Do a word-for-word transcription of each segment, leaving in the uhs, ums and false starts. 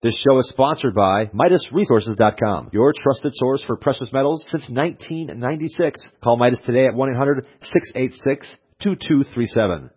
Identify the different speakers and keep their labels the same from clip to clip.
Speaker 1: This show is sponsored by Midas Resources dot com, your trusted source for precious metals since nineteen ninety-six. Call Midas today at one eight hundred six eight six two two three seven.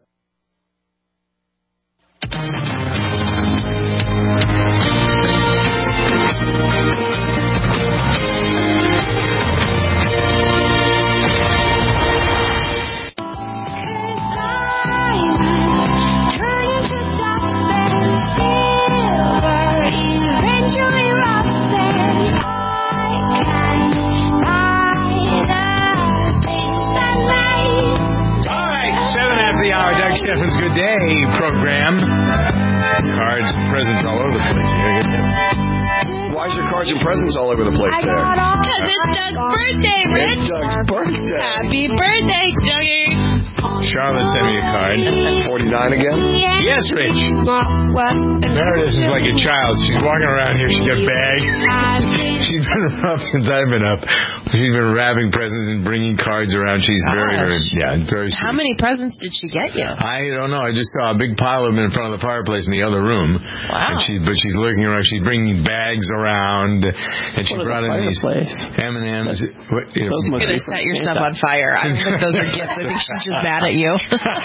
Speaker 2: Steffen's Good Day program. Cards and presents all over the place here.
Speaker 3: Why is your cards and presents all over the place there?
Speaker 4: Because it's Doug's birthday, Rich.
Speaker 3: It's Doug's birthday.
Speaker 4: Happy birthday, Dougie.
Speaker 2: Charlotte sent me a card.
Speaker 3: forty-nine again?
Speaker 2: Yes, Rich.
Speaker 4: What?
Speaker 2: Meredith is like a child. She's walking around here. She's got bags. She's been up since I've been up. She's been wrapping presents and bringing cards around. She's
Speaker 4: Gosh.
Speaker 2: very, very, yeah, very sweet.
Speaker 4: How many presents did she get you?
Speaker 2: I don't know. I just saw a big pile of them in front of the fireplace in the other room.
Speaker 4: Wow.
Speaker 2: And she, but she's looking around. She's bringing bags around, and she
Speaker 5: what
Speaker 2: brought in these M and M's. What, you know,
Speaker 4: You're going to set your stuff on fire. I don't think those are gifts. I think she's just mad at you.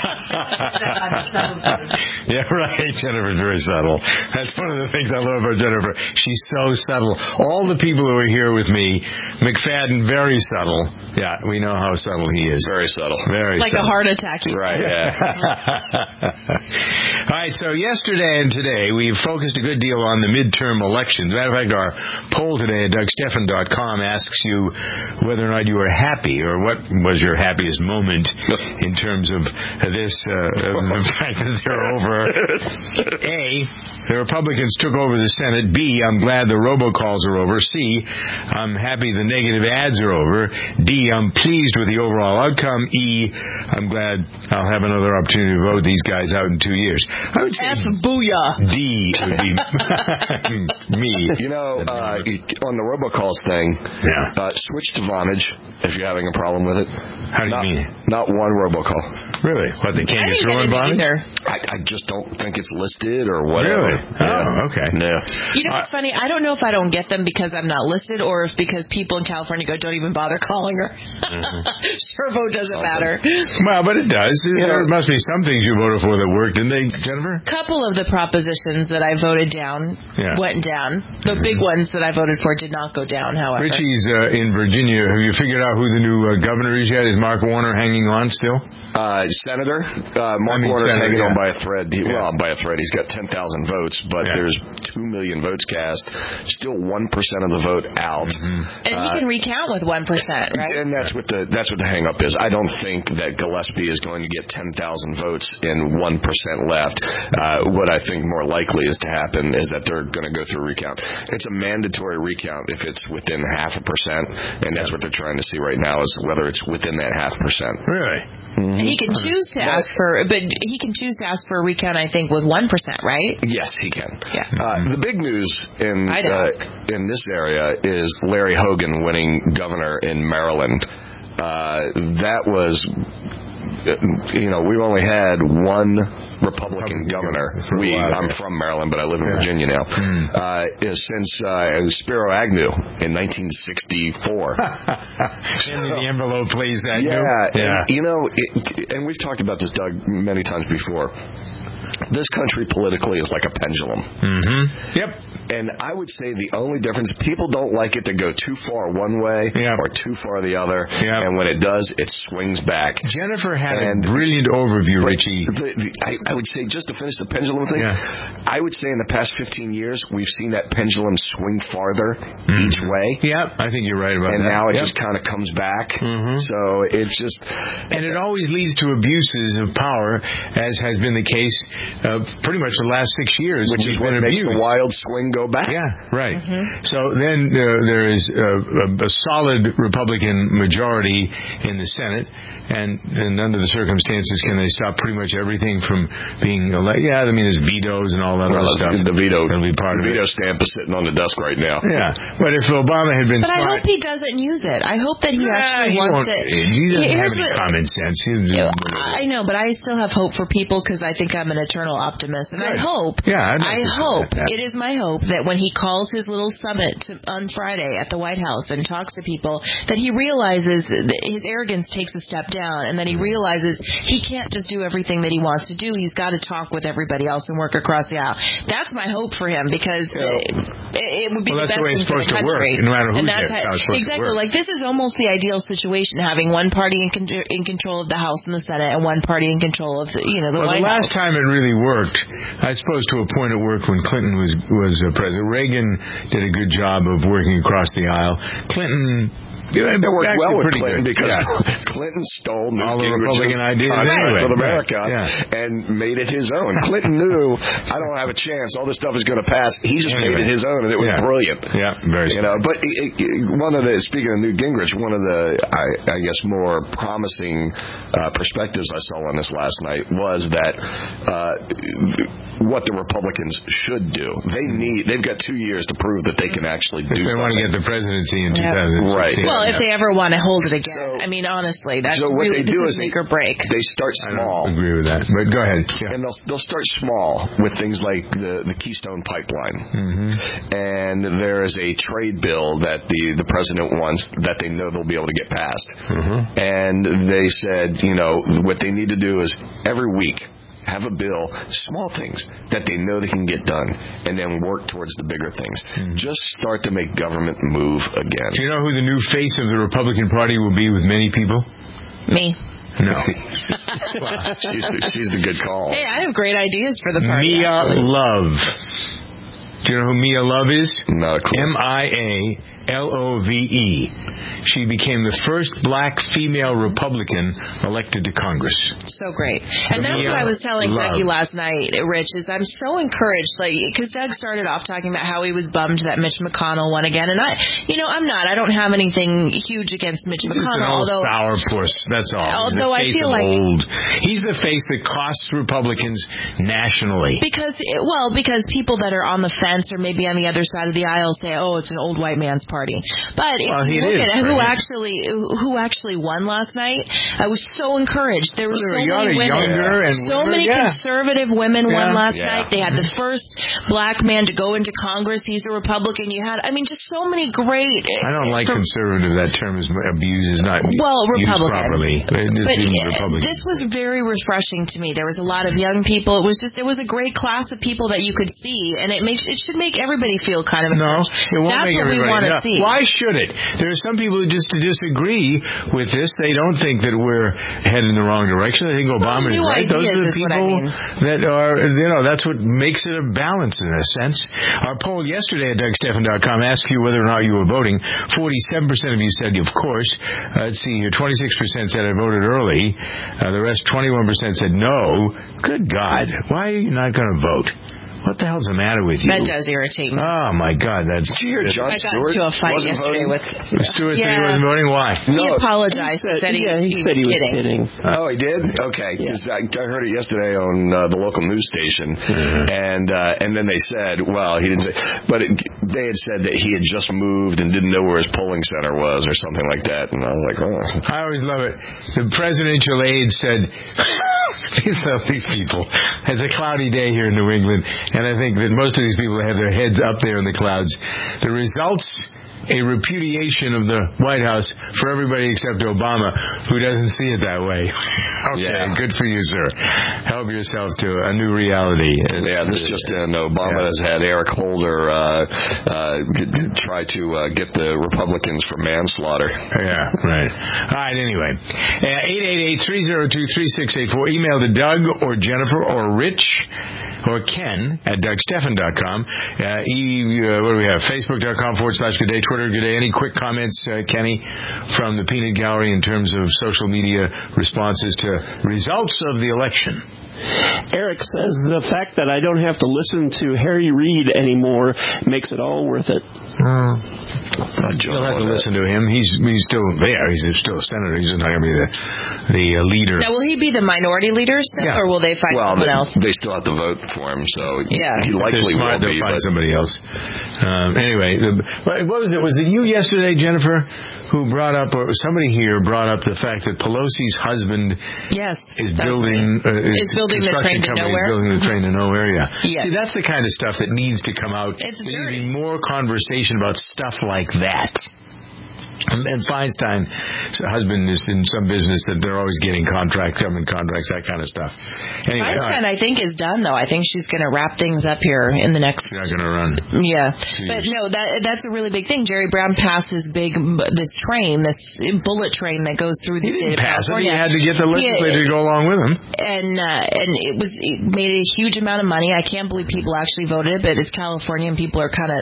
Speaker 2: Yeah, right. Jennifer's very subtle. That's one of the things I love about Jennifer. She's so subtle. All the people who are here with me, McFadden, very subtle. Yeah, we know how subtle he is.
Speaker 3: Very subtle.
Speaker 2: Very
Speaker 4: like
Speaker 2: subtle.
Speaker 4: a heart attack.
Speaker 3: Right, yeah.
Speaker 2: All right, so yesterday and today, we've focused a good deal on the midterm elections. As a matter of fact, our poll today at Doug Steffen dot com asks you whether or not you were happy, or what was your happiest moment in terms of this, uh, of the fact that they're over. A, the Republicans took over the Senate. B, I'm glad the robocalls are over. C, I'm happy the negative ads are over. D, I'm pleased with the overall outcome. E, I'm glad I'll have another opportunity to vote these guys out in two years. I would say
Speaker 4: F booyah.
Speaker 2: D would be me.
Speaker 3: You know, uh, on the robocalls thing,
Speaker 2: yeah.
Speaker 3: uh, switch to Vonage if you're having a problem with it.
Speaker 2: How do you
Speaker 3: not,
Speaker 2: mean?
Speaker 3: Not one robocall.
Speaker 2: Really? What, they can't get through on Vonage?
Speaker 3: I, I just don't think it's listed or whatever.
Speaker 2: Really?
Speaker 3: Yeah.
Speaker 2: Oh, okay.
Speaker 3: Yeah.
Speaker 4: You know what's uh, funny? I don't know if I don't get them because I'm not listed or if because people in California go, don't even bother calling her. Mm-hmm. Servo doesn't
Speaker 3: Something.
Speaker 4: matter.
Speaker 2: Well, but it does.
Speaker 3: You
Speaker 2: there
Speaker 3: know,
Speaker 2: must be some things you voted for that worked, didn't they, Jennifer?
Speaker 4: A couple of the propositions that I voted down
Speaker 2: yeah.
Speaker 4: went down. The big ones that I voted for did not go down, however.
Speaker 2: Richie's uh, in Virginia. Have you figured out who the new uh, governor is yet? Is Mark Warner hanging on still?
Speaker 3: Uh, Senator uh, Mark
Speaker 2: I mean,
Speaker 3: Warner's
Speaker 2: Senator,
Speaker 3: hanging
Speaker 2: yeah.
Speaker 3: on by a thread. He,
Speaker 2: yeah.
Speaker 3: Well, by a thread. He's got ten thousand votes, but
Speaker 2: yeah.
Speaker 3: there's two million votes cast. Still one percent of the vote out.
Speaker 2: Mm-hmm.
Speaker 4: And uh, he can recount with one percent, right?
Speaker 3: And that's what the that's what the hang-up is. I don't think that Gillespie is going to get ten thousand votes and one percent left. Uh, what I think more likely is to happen is that they're going to go through a recount. It's a mandatory recount if it's within half a percent, and that's what they're trying to see right now is whether it's within that half percent.
Speaker 2: Really?
Speaker 3: Mm-hmm.
Speaker 4: And he can choose to ask for, but he can choose to ask for a recount, I think, with one percent, right?
Speaker 3: Yes, he can.
Speaker 4: Yeah.
Speaker 3: Uh, the big news in uh, in this area is Larry Hogan winning governor in Maryland. Uh, that was, you know, we've only had one Republican governor. We, I'm from Maryland, but I live in yeah. Virginia now. Mm. Uh, since uh, Spiro Agnew in nineteen sixty-four.
Speaker 2: Into the envelope, please, Agnew.
Speaker 3: Yeah,
Speaker 2: yeah.
Speaker 3: And, you know, it, and we've talked about this, Doug, many times before. This country politically is like a pendulum.
Speaker 2: Mm-hmm. Yep.
Speaker 3: And I would say the only difference, people don't like it to go too far one way
Speaker 2: yep.
Speaker 3: or too far the other.
Speaker 2: Yep.
Speaker 3: And when it does, it swings back.
Speaker 2: Jennifer had
Speaker 3: and,
Speaker 2: a brilliant overview, Richie.
Speaker 3: The, the, I, I would say, just to finish the pendulum thing,
Speaker 2: yeah.
Speaker 3: I would say in the past fifteen years, we've seen that pendulum swing farther mm-hmm. each way.
Speaker 2: Yeah, I think you're right about
Speaker 3: and
Speaker 2: that.
Speaker 3: And now it
Speaker 2: yep.
Speaker 3: just kind of comes back.
Speaker 2: Mm-hmm.
Speaker 3: So it's just...
Speaker 2: And it always leads to abuses of power, as has been the case uh, pretty much the last six years.
Speaker 3: Which is what makes the wild swing go back.
Speaker 2: Yeah, right.
Speaker 4: Mm-hmm.
Speaker 2: So then uh, there is uh, a, a solid Republican majority in the Senate. And, and under the circumstances, can they stop pretty much everything from being elected? Yeah, I mean, there's vetoes and all that
Speaker 3: well,
Speaker 2: other stuff.
Speaker 3: The veto,
Speaker 2: That'll be part
Speaker 3: the
Speaker 2: of
Speaker 3: veto
Speaker 2: it.
Speaker 3: stamp is sitting on the desk right now.
Speaker 2: Yeah, but if Obama had been
Speaker 4: but
Speaker 2: smart...
Speaker 4: But I hope he doesn't use it. I hope that he
Speaker 2: yeah,
Speaker 4: actually
Speaker 2: he
Speaker 4: wants it.
Speaker 2: He doesn't
Speaker 4: Here's
Speaker 2: have any
Speaker 4: what,
Speaker 2: common sense.
Speaker 4: I know, but I still have hope for people because I think I'm an eternal optimist. And
Speaker 2: Good.
Speaker 4: I hope,
Speaker 2: yeah,
Speaker 4: I hope,
Speaker 2: that.
Speaker 4: it is my hope that when he calls his little summit to, on Friday at the White House and talks to people, that he realizes that his arrogance takes a step down, and then he realizes he can't just do everything that he wants to do. He's got to talk with everybody else and work across the aisle. That's my hope for him, because yeah. it, it would be
Speaker 2: well,
Speaker 4: the best
Speaker 2: the way it's
Speaker 4: thing for
Speaker 2: supposed
Speaker 4: the
Speaker 2: to
Speaker 4: country.
Speaker 2: work, no matter who's
Speaker 4: and that's
Speaker 2: there,
Speaker 4: how,
Speaker 2: it's supposed
Speaker 4: exactly.
Speaker 2: to work.
Speaker 4: Like, this is almost the ideal situation, having one party in, con- in control of the House and the Senate, and one party in control of the, you know, the
Speaker 2: well,
Speaker 4: White
Speaker 2: the last
Speaker 4: House.
Speaker 2: time it really worked, I suppose to a point it worked when Clinton was was uh, president. Reagan did a good job of working across the aisle. Clinton. Yeah,
Speaker 3: it worked well with Clinton
Speaker 2: good.
Speaker 3: because
Speaker 2: yeah.
Speaker 3: Clinton stole
Speaker 2: all the Republican ideas
Speaker 3: anyway. with America
Speaker 2: right. yeah.
Speaker 3: and made it his own. Clinton knew, I don't have a chance. All this stuff is going to pass. He just anyway. made it his own, and it was
Speaker 2: yeah.
Speaker 3: brilliant.
Speaker 2: Yeah, very.
Speaker 3: You know, but it, it, one of the speaking of Newt Gingrich, one of the I, I guess more promising uh, perspectives I saw on this last night was that uh, what the Republicans should do. They need. They've got two years to prove that they can actually do.
Speaker 2: If they
Speaker 3: something.
Speaker 2: want to get the presidency in
Speaker 4: yeah.
Speaker 2: two thousand sixteen.
Speaker 3: Right.
Speaker 4: Well, if they ever want to hold it again.
Speaker 3: So,
Speaker 4: I mean, honestly, that's
Speaker 3: so what
Speaker 4: really
Speaker 3: they do
Speaker 4: is
Speaker 3: is
Speaker 4: make or break.
Speaker 3: They start small.
Speaker 2: I don't agree with that, but go ahead. Yeah.
Speaker 3: And they'll they'll start small with things like the, the Keystone Pipeline.
Speaker 2: Mm-hmm.
Speaker 3: And there is a trade bill that the, the president wants that they know they'll be able to get passed.
Speaker 2: Mm-hmm.
Speaker 3: And they said, you know, what they need to do is every week have a bill, small things that they know they can get done, and then work towards the bigger things. Mm-hmm. Just start to make government move again.
Speaker 2: Do you know who the new face of the Republican Party will be with many people?
Speaker 4: Me.
Speaker 2: No.
Speaker 3: Well, she's, the, she's the good call.
Speaker 4: Hey, I have great ideas for the party.
Speaker 2: Mia
Speaker 4: actually.
Speaker 2: Love. Do you know who Mia Love is?
Speaker 3: Not a clue.
Speaker 2: M I A L O V E. She became the first black female Republican elected to Congress.
Speaker 4: So great. And that's
Speaker 2: Mia
Speaker 4: what I was telling
Speaker 2: Love.
Speaker 4: Becky last night, Rich, is I'm so encouraged, like, because Doug started off talking about how he was bummed that Mitch McConnell won again. And I, you know, I'm not. I don't have anything huge against Mitch
Speaker 2: He's
Speaker 4: McConnell.
Speaker 2: an old
Speaker 4: although,
Speaker 2: sourpuss, that's all.
Speaker 4: Although I feel like
Speaker 2: old. He's the face that costs Republicans nationally.
Speaker 4: Because, well, because people that are on the fence or maybe on the other side of the aisle say, oh, it's an old white man's party. But if
Speaker 2: well,
Speaker 4: you look
Speaker 2: is,
Speaker 4: at who
Speaker 2: right?
Speaker 4: actually who actually won last night, I was so encouraged. There were so
Speaker 2: well,
Speaker 4: many women.
Speaker 2: and
Speaker 4: so
Speaker 2: women,
Speaker 4: many
Speaker 2: yeah.
Speaker 4: conservative women
Speaker 2: yeah.
Speaker 4: won last
Speaker 3: yeah.
Speaker 4: night. They had the first black man to go into Congress. He's a Republican. You had, I mean, just so many great.
Speaker 2: I don't like
Speaker 4: for,
Speaker 2: conservative. That term is abused. Is not
Speaker 4: well,
Speaker 2: used
Speaker 4: Republican.
Speaker 2: properly.
Speaker 4: But
Speaker 2: Republican.
Speaker 4: this was very refreshing to me. There was a lot of young people. It was just, it was a great class of people that you could see, and it makes it should make everybody feel kind of
Speaker 2: no. It won't
Speaker 4: That's
Speaker 2: make
Speaker 4: what we
Speaker 2: everybody.
Speaker 4: want to
Speaker 2: No.
Speaker 4: see.
Speaker 2: Why should it? There are some people who just disagree with this. They don't think that we're heading in the wrong direction. They think Obama
Speaker 4: well,
Speaker 2: is right. Those are the
Speaker 4: is
Speaker 2: people
Speaker 4: I mean.
Speaker 2: that are, you know, that's what makes it a balance in a sense. Our poll yesterday at Doug Stephan dot com asked you whether or not you were voting. forty-seven percent of you said, of course. Uh, let's see here. twenty-six percent said I voted early. Uh, the rest, twenty-one percent said no. Good God. Why are you not going to vote? What the hell's the matter with you?
Speaker 4: That does irritate me.
Speaker 2: Oh, my God. That's.
Speaker 3: Did you hear John
Speaker 4: I got
Speaker 3: Stewart
Speaker 4: into a fight
Speaker 3: wasn't
Speaker 4: yesterday
Speaker 3: voting?
Speaker 4: with.
Speaker 2: Stewart
Speaker 4: yeah.
Speaker 2: said he wasn't voting. Why?
Speaker 4: He
Speaker 3: No,
Speaker 4: apologized.
Speaker 5: He said,
Speaker 4: He said he,
Speaker 5: yeah, he,
Speaker 4: he
Speaker 5: said
Speaker 4: was
Speaker 5: he was
Speaker 4: kidding.
Speaker 5: kidding.
Speaker 3: Oh, he did? Okay. Because yeah. I, I heard it yesterday on uh, the local news station, mm-hmm. and uh, and then they said, well, he didn't say, but it, they had said that he had just moved and didn't know where his polling center was or something like that, and I was like, oh.
Speaker 2: I always love it. The presidential aide said, these love these people. It's a cloudy day here in New England, and I think that most of these people have their heads up there in the clouds. The results, a repudiation of the White House for everybody except Obama, who doesn't see it that way. Okay, yeah. Good for you, sir. Help yourself to a new reality.
Speaker 3: Yeah, this just in. Obama yeah. has had Eric Holder uh, uh, try to uh, get the Republicans for manslaughter.
Speaker 2: Yeah, right. All right, anyway. eight eight eight, three oh two, three six eight four. Email to Doug or Jennifer or Rich or Ken at Doug Stephan dot com. Uh, e, uh, what do we have? Facebook dot com forward slash good day. Twitter, good day. Any quick comments, uh, Kenny, from the Peanut Gallery in terms of social media responses to results of the election?
Speaker 5: Eric says the fact that I don't have to listen to Harry Reid anymore makes it all worth it.
Speaker 2: Uh, You'll have to listen to him. He's he's still there. He's still a senator. He's not going to be the the uh, leader.
Speaker 4: Now, will he be the minority leader still, yeah. or will they find
Speaker 3: well,
Speaker 4: someone
Speaker 3: they,
Speaker 4: else?
Speaker 3: They still have to vote for him, so
Speaker 4: yeah.
Speaker 3: he likely
Speaker 2: smart,
Speaker 3: will
Speaker 2: they'll
Speaker 3: be.
Speaker 2: Find
Speaker 3: but
Speaker 2: somebody else. Um, anyway, the, what was it? Was it you yesterday, Jennifer, who brought up, or somebody here brought up the fact that Pelosi's husband
Speaker 4: yes,
Speaker 2: is building uh,
Speaker 4: is building the train to nowhere.
Speaker 2: Building the train to nowhere. Yeah.
Speaker 4: Yes.
Speaker 2: See, that's the kind of stuff that needs to come out.
Speaker 4: It's
Speaker 2: there
Speaker 4: dirty.
Speaker 2: needs to be more conversation about stuff like that. And, and Feinstein's husband is in some business that they're always getting contract, government contracts, that kind of stuff. Anyway,
Speaker 4: Feinstein,
Speaker 2: right.
Speaker 4: I think, is done, though. I think she's going to wrap things up here in the next...
Speaker 2: She's not going to run.
Speaker 4: Yeah. Jeez. But, no, that that's a really big thing. Jerry Brown passed this big, this train, this bullet train that goes through the
Speaker 2: he
Speaker 4: state of
Speaker 2: pass
Speaker 4: California.
Speaker 2: It. He had to get the legislature to go along with him.
Speaker 4: And uh, and it was it made a huge amount of money. I can't believe people actually voted it, but it's California and people are kind of...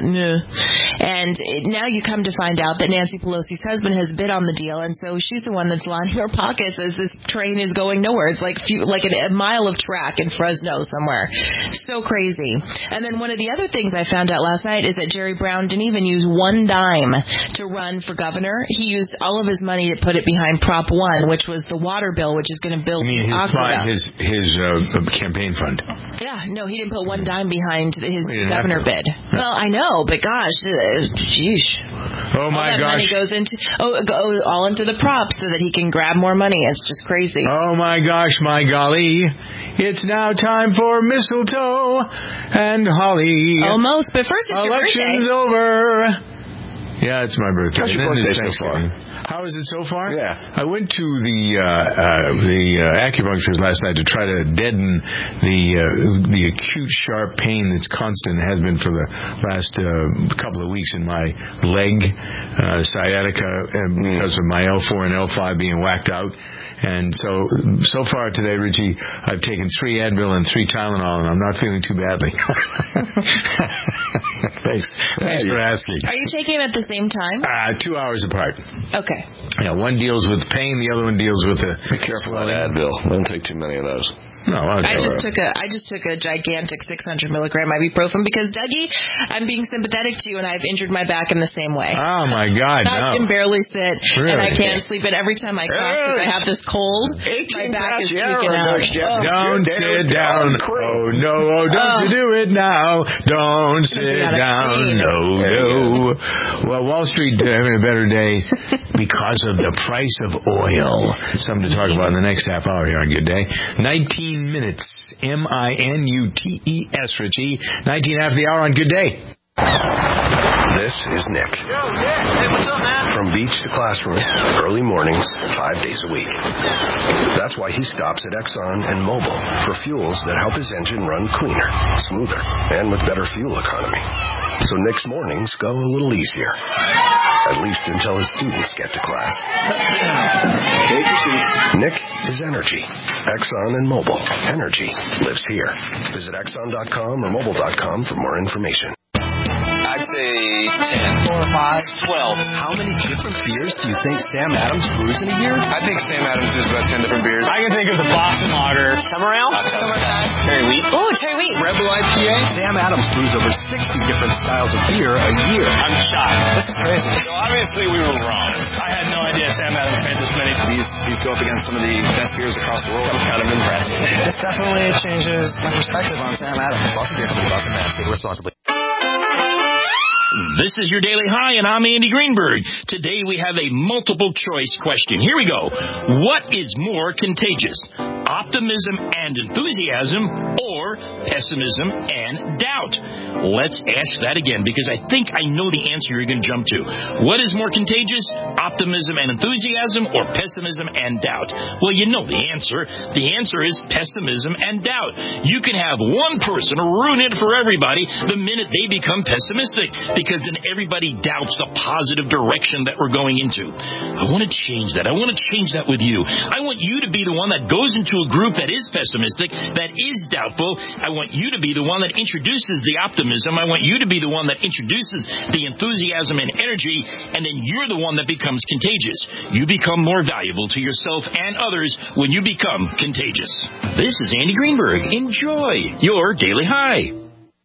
Speaker 4: And it, now you come to find out that Nancy Pelosi's husband has bid on the deal, and so she's the one that's lining her pockets as this train is going nowhere. It's like few, like an, a mile of track in Fresno somewhere. So crazy. And then one of the other things I found out last night is that Jerry Brown didn't even use one dime to run for governor. He used all of his money to put it behind Prop one, which was the water bill, which is going to build
Speaker 2: his,
Speaker 4: Aqueduct.
Speaker 2: his, his uh, campaign fund.
Speaker 4: Yeah, no, he didn't put one dime behind his governor bid. Well, I know, but gosh, uh, sheesh.
Speaker 2: Oh, my
Speaker 4: all that
Speaker 2: gosh.
Speaker 4: Money goes into, oh, go all into the props so that he can grab more money. It's just crazy.
Speaker 2: Oh, my gosh, my golly. It's now time for mistletoe and holly.
Speaker 4: Almost, but first it's
Speaker 2: Election's
Speaker 4: your birthday.
Speaker 2: over. Yeah, it's my birthday.
Speaker 3: How's your birthday so far?
Speaker 2: How is it so far?
Speaker 3: Yeah.
Speaker 2: I went to the uh, uh, the uh, acupuncturist last night to try to deaden the uh, the acute sharp pain that's constant, has been for the last uh, couple of weeks in my leg, uh, sciatica, uh, because of my L four and L five being whacked out. And so, so far today, Richie, I've taken three Advil and three Tylenol, and I'm not feeling too badly. Thanks. Thanks for asking.
Speaker 4: Are you taking them at the same time?
Speaker 2: Uh, two hours apart.
Speaker 4: Okay.
Speaker 2: Yeah, one deals with pain, the other one deals with the...
Speaker 3: Be careful about Advil. Don't take too many of those.
Speaker 2: No,
Speaker 4: I just took a I just took a gigantic six hundred milligram ibuprofen because, Dougie, I'm being sympathetic to you, and I've injured my back in the same way.
Speaker 2: Oh my God!
Speaker 4: I
Speaker 2: no.
Speaker 4: can barely sit,
Speaker 2: really?
Speaker 4: and I can't sleep. And every time I cough, because I have this cold, my back is freaking out.
Speaker 2: Oh, don't sit down. Oh no! Oh, don't oh. you do it now? Don't sit down. No, no. Well, Wall Street uh, having a better day because of the price of oil. Something to talk about in the next half hour here on Good Day. Nineteen minutes. M I N U T E S, Richie. nineteen after the hour on Good Day.
Speaker 6: This is Nick.
Speaker 7: Yo, Nick. Hey, what's up, man?
Speaker 6: From beach to classroom, early mornings, five days a week. That's why he stops at Exxon and Mobil for fuels that help his engine run cleaner, smoother, and with better fuel economy. So Nick's mornings go a little easier. At least until his students get to class. Take your seats. Nick is energy. Exxon and Mobil. Energy lives here. Visit Exxon dot com or Mobil dot com for more information.
Speaker 8: I'd say ten. Four, five, twelve. How many different beers do you think Sam Adams brews in a year?
Speaker 9: I think Sam Adams brews about ten different beers.
Speaker 10: I can think of the Boston Lager.
Speaker 11: Summer Ale?
Speaker 9: Uh, Summer Ale. Cherry Wheat.
Speaker 11: Oh, Cherry Wheat.
Speaker 9: Rebel I P A.
Speaker 8: Sam Adams brews over sixty different styles of beer a year.
Speaker 10: I'm shocked.
Speaker 8: This is crazy.
Speaker 9: So obviously we were wrong.
Speaker 10: I had no idea Sam Adams made this many.
Speaker 9: These, these go up against some of the best beers across the world. I'm kind of impressed.
Speaker 12: This definitely changes my perspective on Sam Adams.
Speaker 6: Boston Beer Company, Boston, Mass. Drink responsibly.
Speaker 13: This is your Daily High, and I'm Andy Greenberg. Today we have a multiple choice question. Here we go. What is more contagious? Optimism and enthusiasm or pessimism and doubt? Let's ask that again because I think I know the answer you're going to jump to. What is more contagious? Optimism and enthusiasm or pessimism and doubt? Well, you know the answer. The answer is pessimism and doubt. You can have one person ruin it for everybody the minute they become pessimistic, because then everybody doubts the positive direction that we're going into. I want to change that. I want to change that with you. I want you to be the one that goes into a group that is pessimistic, that is doubtful, I want you to be the one that introduces the optimism. I want you to be the one that introduces the enthusiasm and energy, and then you're the one that becomes contagious. You become more valuable to yourself and others when you become contagious. This is Andy Greenberg. Enjoy your Daily High.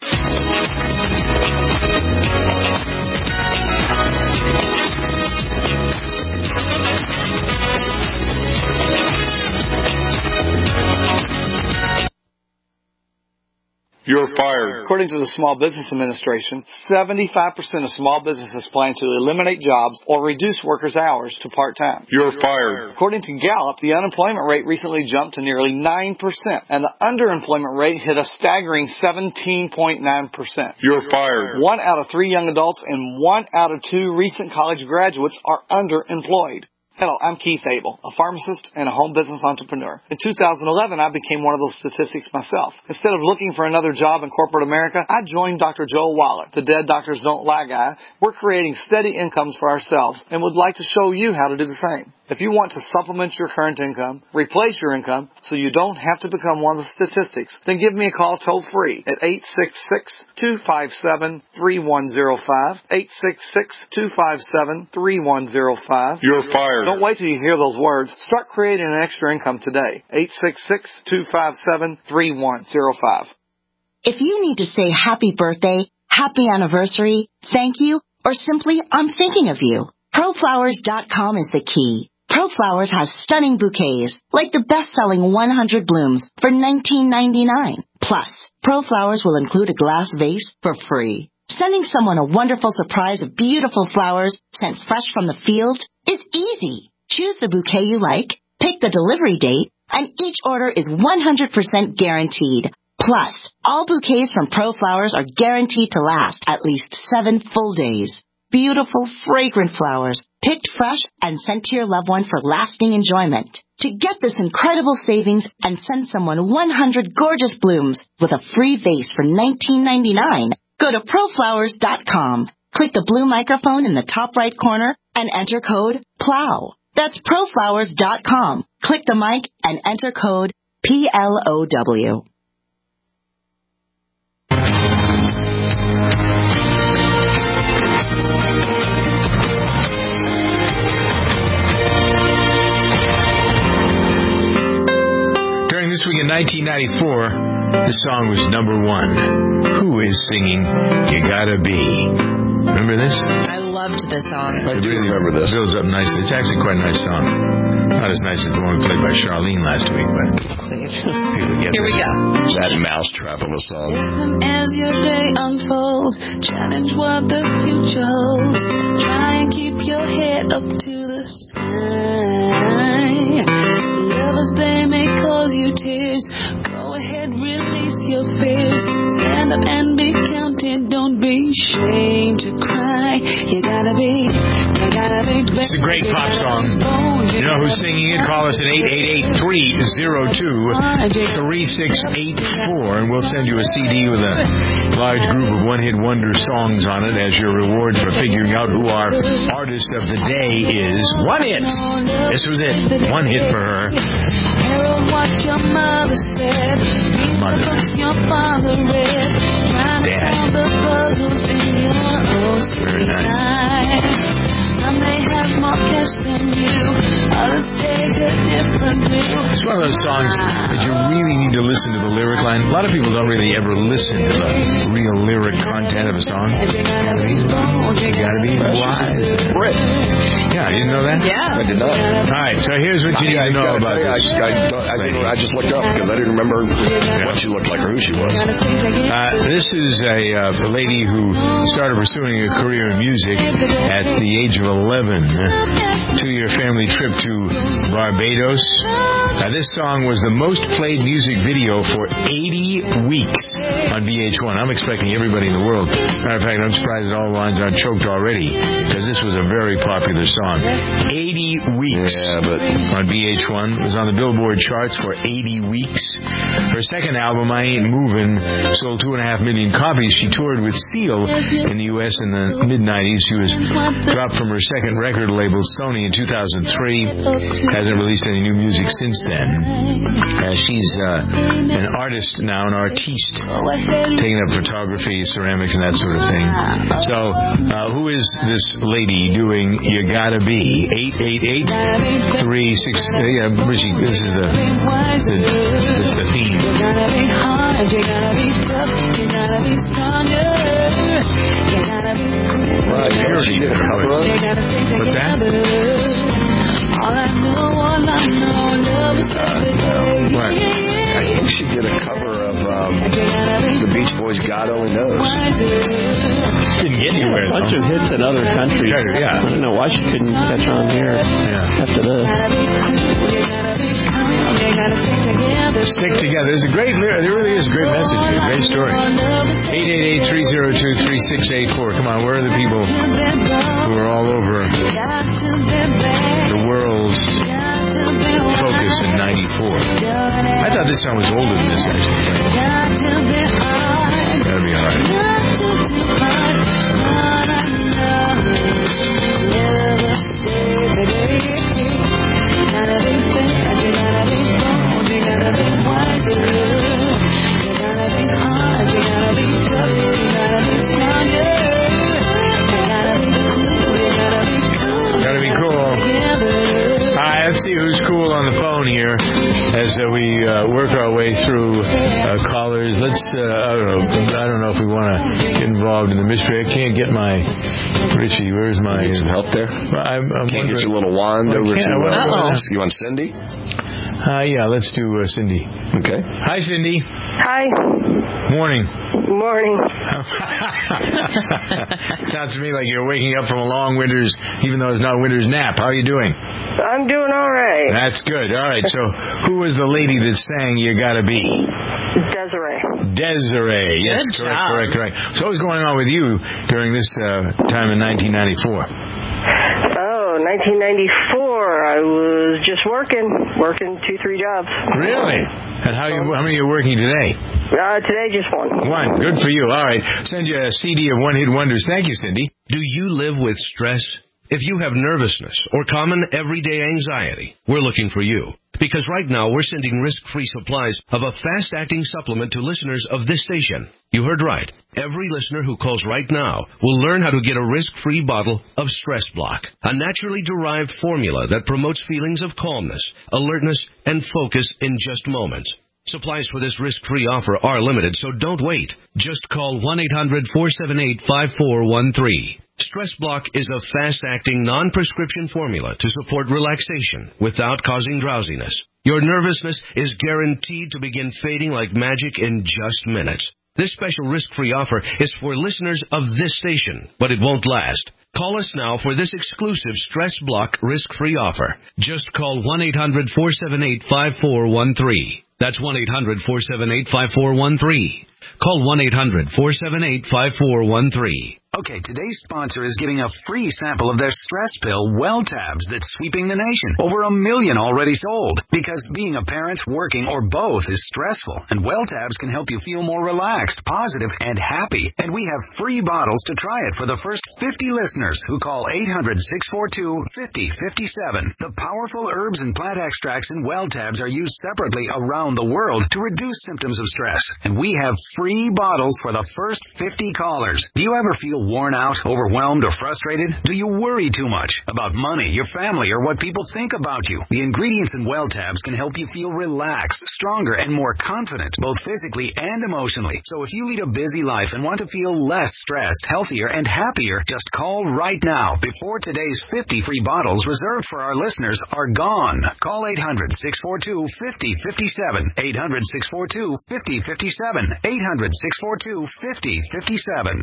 Speaker 11: You're fired. According to the Small Business Administration, seventy-five percent of small businesses plan to eliminate jobs or reduce workers' hours to part-time. You're fired. According to Gallup, the unemployment rate recently jumped to nearly nine percent, and the underemployment rate hit a staggering seventeen point nine percent. You're fired. One out of three young adults and one out of two recent college graduates are underemployed. Hello, I'm Keith Abel, a pharmacist and a home business entrepreneur. In two thousand eleven, I became one of those statistics myself. Instead of looking for another job in corporate America, I joined Doctor Joel Wallach, the Dead Doctors Don't Lie guy. We're creating steady incomes for ourselves and would like to show you how to do the same. If you want to supplement your current income, replace your income so you don't have to become one of the statistics, then give me a call toll free at eight six six, two five seven, three one zero five, eight six six, two five seven, three one zero five. You're fired. Don't wait till you hear those words. Start creating an extra income today. eight six six, two five seven, three one zero five.
Speaker 14: If you need to say happy birthday, happy anniversary, thank you, or simply I'm thinking of you, pro flowers dot com is the key. ProFlowers has stunning bouquets, like the best-selling one hundred blooms for nineteen ninety-nine. Plus, ProFlowers will include a glass vase for free. Sending someone a wonderful surprise of beautiful flowers sent fresh from the field is easy. Choose the bouquet you like, pick the delivery date, and each order is one hundred percent guaranteed. Plus, all bouquets from ProFlowers are guaranteed to last at least seven full days. Beautiful, fragrant flowers, picked fresh and sent to your loved one for lasting enjoyment. To get this incredible savings and send someone one hundred gorgeous blooms with a free vase for nineteen ninety-nine, go to pro flowers dot com. Click the blue microphone in the top right corner and enter code PLOW. That's pro flowers dot com. Click the mic and enter code P L O W.
Speaker 2: This week in nineteen ninety-four, the song was number one. Who is singing You Gotta Be? Remember this?
Speaker 4: I loved this song.
Speaker 2: I do remember this. It builds up nicely. It's actually quite a nice song. Not as nice as the one we played by Charlene last week, but
Speaker 4: here we go.
Speaker 3: That mousetrap of a song.
Speaker 15: Listen as your day unfolds. Challenge what the future holds. Try and keep your head up to the sky. Lovers, they may cause you tears. Go ahead, release your fears. Stand up and be counted. Don't be ashamed to cry. You gotta be, you gotta be.
Speaker 2: It's a great pop song. You know who's singing it? Call us at eight eight eight, three oh two, three six eight four, and we'll send you a C D with a large group of one-hit wonder songs on it as your reward for figuring out who our artist of the day is. One hit. This was it. One hit for her.
Speaker 15: What your mother said,
Speaker 2: mother.
Speaker 15: Your father read,
Speaker 2: Dad.
Speaker 15: The puzzles in your own
Speaker 2: very nice.
Speaker 15: Some may have more cash than you, others take a different view.
Speaker 2: It's one of those songs that you really need to listen to the lyric line. A lot of people don't really ever listen to the real lyric content of a song. You gotta be wise.
Speaker 3: Brit.
Speaker 2: Yeah, you didn't know that?
Speaker 4: Yeah.
Speaker 3: I did not.
Speaker 2: All right, so here's what you need to know about
Speaker 3: you,
Speaker 2: this.
Speaker 3: I, I, I, didn't, I just looked up because I didn't remember what she looked like or who she was.
Speaker 2: Uh, this is a, uh, a lady who started pursuing a career in music at the age of eleven. Two-year family trip to Barbados. Now, this song was the most played music video for eighty weeks on V H one. I'm expecting everybody in the world. Matter of fact, I'm surprised that all the lines aren't choked already. already, because this was a very popular song. eighty weeks.
Speaker 3: Yeah, but
Speaker 2: on V H one. It was on the Billboard charts for eighty weeks. Her second album, I Ain't Movin', sold two and a half million copies. She toured with Seal in the U S in the mid-nineties. She was dropped from her second record label, Sony, in two thousand three. Hasn't released any new music since then. Uh, she's uh, an artist now, an artiste, taking up photography, ceramics, and that sort of thing. So, uh, who is this lady doing You Gotta Be? eight eight eight, three six uh, yeah, Richie, this is the, the this is the theme.
Speaker 15: You gotta be hard, you gotta be tough, you gotta be stronger. You gotta be cool.
Speaker 3: Well, you already did a cover of it.
Speaker 2: What's that?
Speaker 15: All I know, all I know, love is everything.
Speaker 2: What?
Speaker 3: I think she did a cover of um, the Beach Boys' God Only Knows.
Speaker 2: Didn't get anywhere.
Speaker 5: A bunch of hits in other countries.
Speaker 2: Yeah.
Speaker 5: I don't know why she couldn't catch on here
Speaker 2: yeah.
Speaker 5: after this.
Speaker 2: Stick together. There's a great, there really is a great message here. Great story. eight eight eight, three oh two, three six eight four. Come on, where are the people who are all over the world's focus in ninety-four? I thought this song was older than this, actually. That'll be all Gotta be cool. Hi, let's see who's cool on the phone here as uh, we uh, work our way through uh, callers. Let's, uh, I don't know, I don't know if we want to get involved in the mystery. I can't get my, Richie, where's my...
Speaker 3: You need some help there?
Speaker 2: I'm, I'm
Speaker 3: can't get your little wand
Speaker 2: well,
Speaker 3: over to...
Speaker 4: Uh-oh.
Speaker 3: Uh, you want Cindy?
Speaker 2: Uh, yeah, let's do uh, Cindy.
Speaker 3: Okay.
Speaker 2: Hi, Cindy.
Speaker 16: Hi.
Speaker 2: Morning.
Speaker 16: Morning.
Speaker 2: Sounds to me like you're waking up from a long winter's, even though it's not a winter's nap. How are you doing?
Speaker 16: I'm doing all right.
Speaker 2: That's good. All right. So, who was the lady that sang You Gotta Be?
Speaker 16: Desiree.
Speaker 2: Desiree. Yes,
Speaker 4: Good
Speaker 2: correct,
Speaker 4: job.
Speaker 2: correct, correct. So, what was going on with you during this uh, time in nineteen ninety-four?
Speaker 16: Oh, nineteen ninety-four. I was just working, working two, three jobs.
Speaker 2: Really? And how you, how many are you working today?
Speaker 16: Uh, today, just one.
Speaker 2: One. Good for you. All right. Send you a C D of one-hit wonders. Thank you, Cindy.
Speaker 17: Do you live with stress? If you have nervousness or common everyday anxiety, we're looking for you. Because right now we're sending risk-free supplies of a fast-acting supplement to listeners of this station. You heard right. Every listener who calls right now will learn how to get a risk-free bottle of Stress Block, a naturally derived formula that promotes feelings of calmness, alertness, and focus in just moments. Supplies for this risk-free offer are limited, so don't wait. Just call one eight hundred, four seven eight, five four one three. Stress Block is a fast-acting, non-prescription formula to support relaxation without causing drowsiness. Your nervousness is guaranteed to begin fading like magic in just minutes. This special risk-free offer is for listeners of this station, but it won't last. Call us now for this exclusive Stress Block risk-free offer. Just call one eight hundred, four seven eight, five four one three. That's one eight hundred, four seven eight, five four one three. Call one eight hundred, four seven eight, five four one three.
Speaker 18: Okay, today's sponsor is giving a free sample of their stress pill, Well Tabs, that's sweeping the nation. Over a million already sold. Because being a parent, working, or both is stressful, and Well Tabs can help you feel more relaxed, positive, and happy. And we have free bottles to try it for the first fifty listeners who call eight hundred, six four two, five oh five seven. The powerful herbs and plant extracts in Well Tabs are used separately around the world to reduce symptoms of stress. And we have free bottles for the first fifty callers. Do you ever feel worn out, overwhelmed, or frustrated? Do you worry too much about money, your family, or what people think about you? The ingredients in Well Tabs can help you feel relaxed, stronger, and more confident, both physically and emotionally. So if you lead a busy life and want to feel less stressed, healthier, and happier, just call right now before today's fifty free bottles reserved for our listeners are gone. Call eight hundred, six four two, five oh five seven. eight hundred, six four two, five oh five seven. eight hundred, six four two, five oh five seven.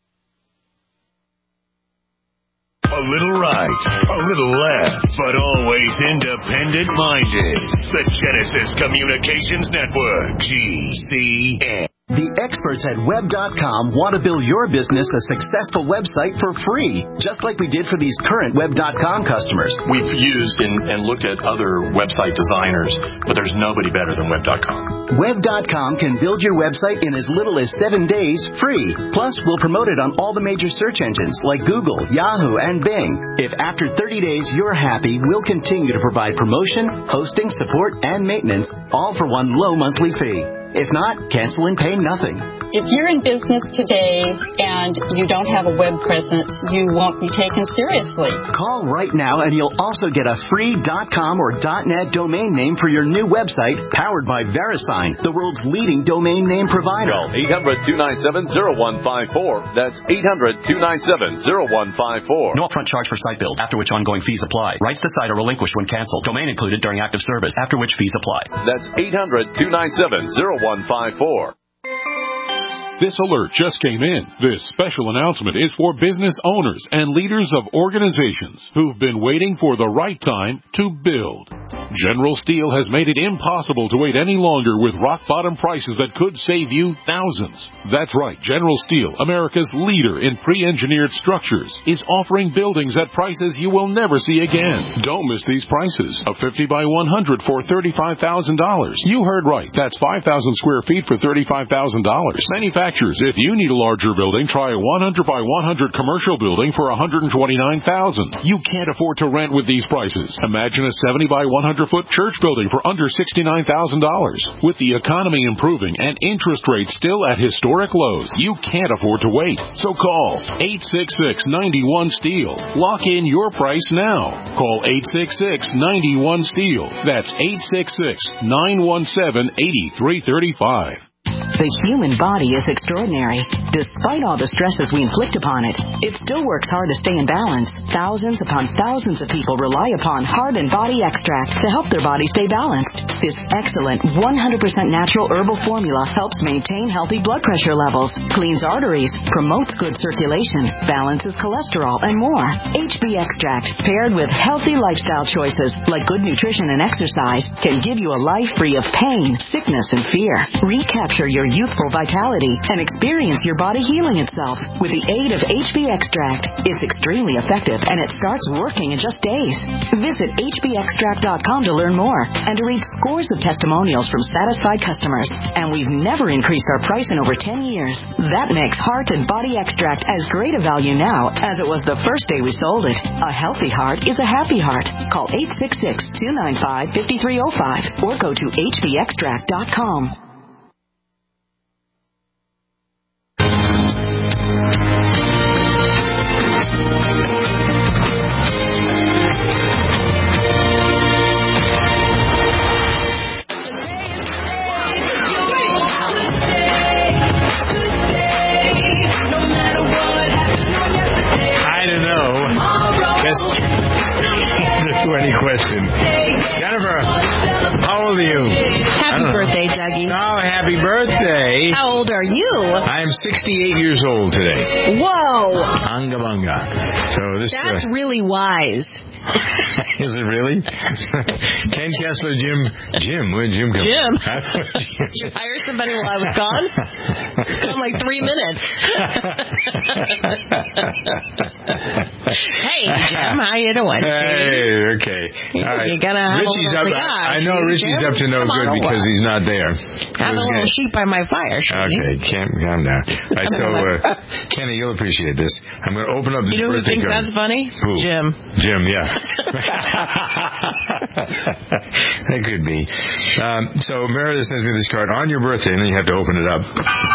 Speaker 19: A little right, a little left, but always independent-minded. The Genesis Communications Network, G C N.
Speaker 20: The experts at web dot com want to build your business a successful website for free, just like we did for these current web dot com customers.
Speaker 21: We've used and, and looked at other website designers, but there's nobody better than web dot com.
Speaker 20: web dot com can build your website in as little as seven days free. Plus, we'll promote it on all the major search engines like Google, Yahoo, and Bing. If after thirty days you're happy, we'll continue to provide promotion, hosting, support, and maintenance, all for one low monthly fee. If not, cancel and pay nothing.
Speaker 22: If you're in business today and you don't have a web presence, you won't be taken seriously.
Speaker 20: Call right now and you'll also get a free .com or .net domain name for your new website powered by VeriSign, the world's leading domain name provider.
Speaker 23: Call eight hundred, two nine seven, zero one five four. That's eight hundred, two nine seven, zero one five four.
Speaker 24: No upfront charge for site build, after which ongoing fees apply. Rights to site are relinquished when canceled. Domain included during active service, after which fees apply.
Speaker 23: That's eight hundred, two nine seven, zero one five four.
Speaker 25: This alert just came in. This special announcement is for business owners and leaders of organizations who've been waiting for the right time to build. General Steel has made it impossible to wait any longer with rock-bottom prices that could save you thousands. That's right. General Steel, America's leader in pre-engineered structures, is offering buildings at prices you will never see again. Don't miss these prices. A fifty by one hundred for thirty-five thousand dollars. You heard right. That's five thousand square feet for thirty-five thousand dollars. Manufacturers, if you need a larger building, try a one hundred by one hundred commercial building for one hundred twenty-nine thousand dollars. You can't afford to rent with these prices. Imagine a seventy by one hundred foot church building for under sixty-nine thousand dollars. With the economy improving and interest rates still at historic lows, you can't afford to wait. So call eight six six, nine one, STEEL. Lock in your price now. Call eight six six, nine one, STEEL. That's eight six six, nine one seven, eight three three five.
Speaker 26: The human body is extraordinary. Despite all the stresses we inflict upon it, it still works hard to stay in balance. Thousands upon thousands of people rely upon Heart and Body Extract to help their body stay balanced. This excellent one hundred percent natural herbal formula helps maintain healthy blood pressure levels, cleans arteries, promotes good circulation, balances cholesterol, and more. H B Extract, paired with healthy lifestyle choices like good nutrition and exercise, can give you a life free of pain, sickness, and fear. Recapture your youthful vitality and experience your body healing itself with the aid of H B Extract. It's extremely effective and it starts working in just days. Visit H B extract dot com to learn more and to read scores of testimonials from satisfied customers. And we've never increased our price in over ten years. That makes Heart and Body Extract as great a value now as it was the first day we sold it. A healthy heart is a happy heart. Call eight six six, two nine five, five three zero five or go to H B extract dot com.
Speaker 2: Any question. Jennifer, how old are you?
Speaker 4: Happy birthday, Dougie.
Speaker 2: Oh, happy birthday.
Speaker 4: How old are you?
Speaker 2: I'm sixty-eight years old today.
Speaker 4: Whoa.
Speaker 2: Anga bunga. So this
Speaker 4: That's
Speaker 2: uh,
Speaker 4: really wise.
Speaker 2: Is it really? Ken Kessler, Jim. Jim, where did Jim come
Speaker 4: Jim.
Speaker 2: from?
Speaker 4: Did you hire somebody while I was gone? In like three minutes. Hey, Jim, how you doing?
Speaker 2: Hey, okay. All right.
Speaker 4: You gotta have
Speaker 2: Richie's
Speaker 4: a
Speaker 2: up.
Speaker 4: little
Speaker 2: I know Richie's
Speaker 4: Jim?
Speaker 2: up to no
Speaker 4: Come
Speaker 2: good
Speaker 4: on,
Speaker 2: because
Speaker 4: what?
Speaker 2: he's not there.
Speaker 4: Have a little
Speaker 2: Okay.
Speaker 4: sheep by my fire, shouldn't
Speaker 2: Okay, can't calm down. All right, so uh, Kenny, you'll appreciate this. I'm going to open up this
Speaker 4: You know who
Speaker 2: birthday
Speaker 4: thinks
Speaker 2: card.
Speaker 4: that's funny?
Speaker 2: Who?
Speaker 4: Jim.
Speaker 2: Jim, yeah. That could be. Um, so Meredith sends me this card on your birthday, and then you have to open it up.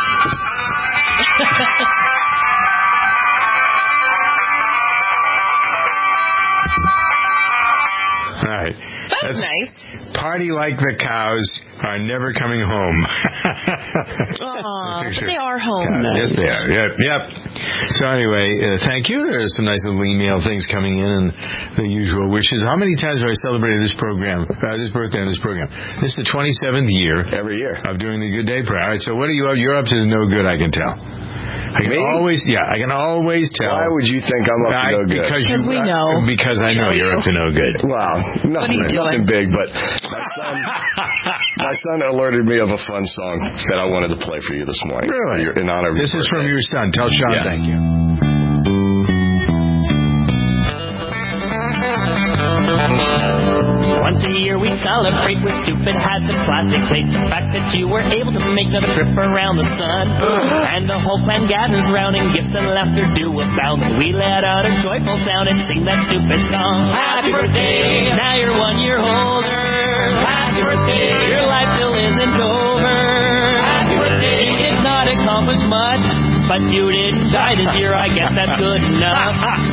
Speaker 2: All right.
Speaker 4: That's,
Speaker 2: That's
Speaker 4: nice.
Speaker 2: Party like the cows are never coming home.
Speaker 4: Aw, but they are home.
Speaker 2: God, yes, they are. Yep, yep. So anyway, uh, thank you. There's some nice little email things coming in and the usual wishes. How many times have I celebrated this program, uh, this birthday on this program? This is the twenty-seventh year.
Speaker 3: Every year.
Speaker 2: Of doing the Good Day Prayer. All right, so what are you up? You're up to no good, I can tell. I can
Speaker 3: Me?
Speaker 2: always, yeah, I can always tell.
Speaker 3: Why would you think I'm up
Speaker 2: I,
Speaker 3: to no good?
Speaker 2: Because
Speaker 4: you,
Speaker 2: we
Speaker 4: know.
Speaker 2: Because I know you're up to no good.
Speaker 3: Well, nothing,
Speaker 4: What are you doing?
Speaker 3: nothing big, but my son, My son alerted me of a fun song that I wanted to play for you this morning.
Speaker 2: Really?
Speaker 3: In honor of
Speaker 2: This
Speaker 3: your
Speaker 2: is from
Speaker 3: birthday.
Speaker 2: your son. Tell Sean
Speaker 3: Yes.
Speaker 2: thank you.
Speaker 1: Once a year we celebrate with stupid hats and plastic plates. The fact that you were able to make another trip around the sun. And the whole clan gathers round and gifts and laughter do abound. We let out a joyful sound and sing that stupid song. Happy birthday, now you're one year older. Happy birthday, your life still isn't over. Happy birthday, you did not accomplish much, but you didn't die this year, I guess that's good enough.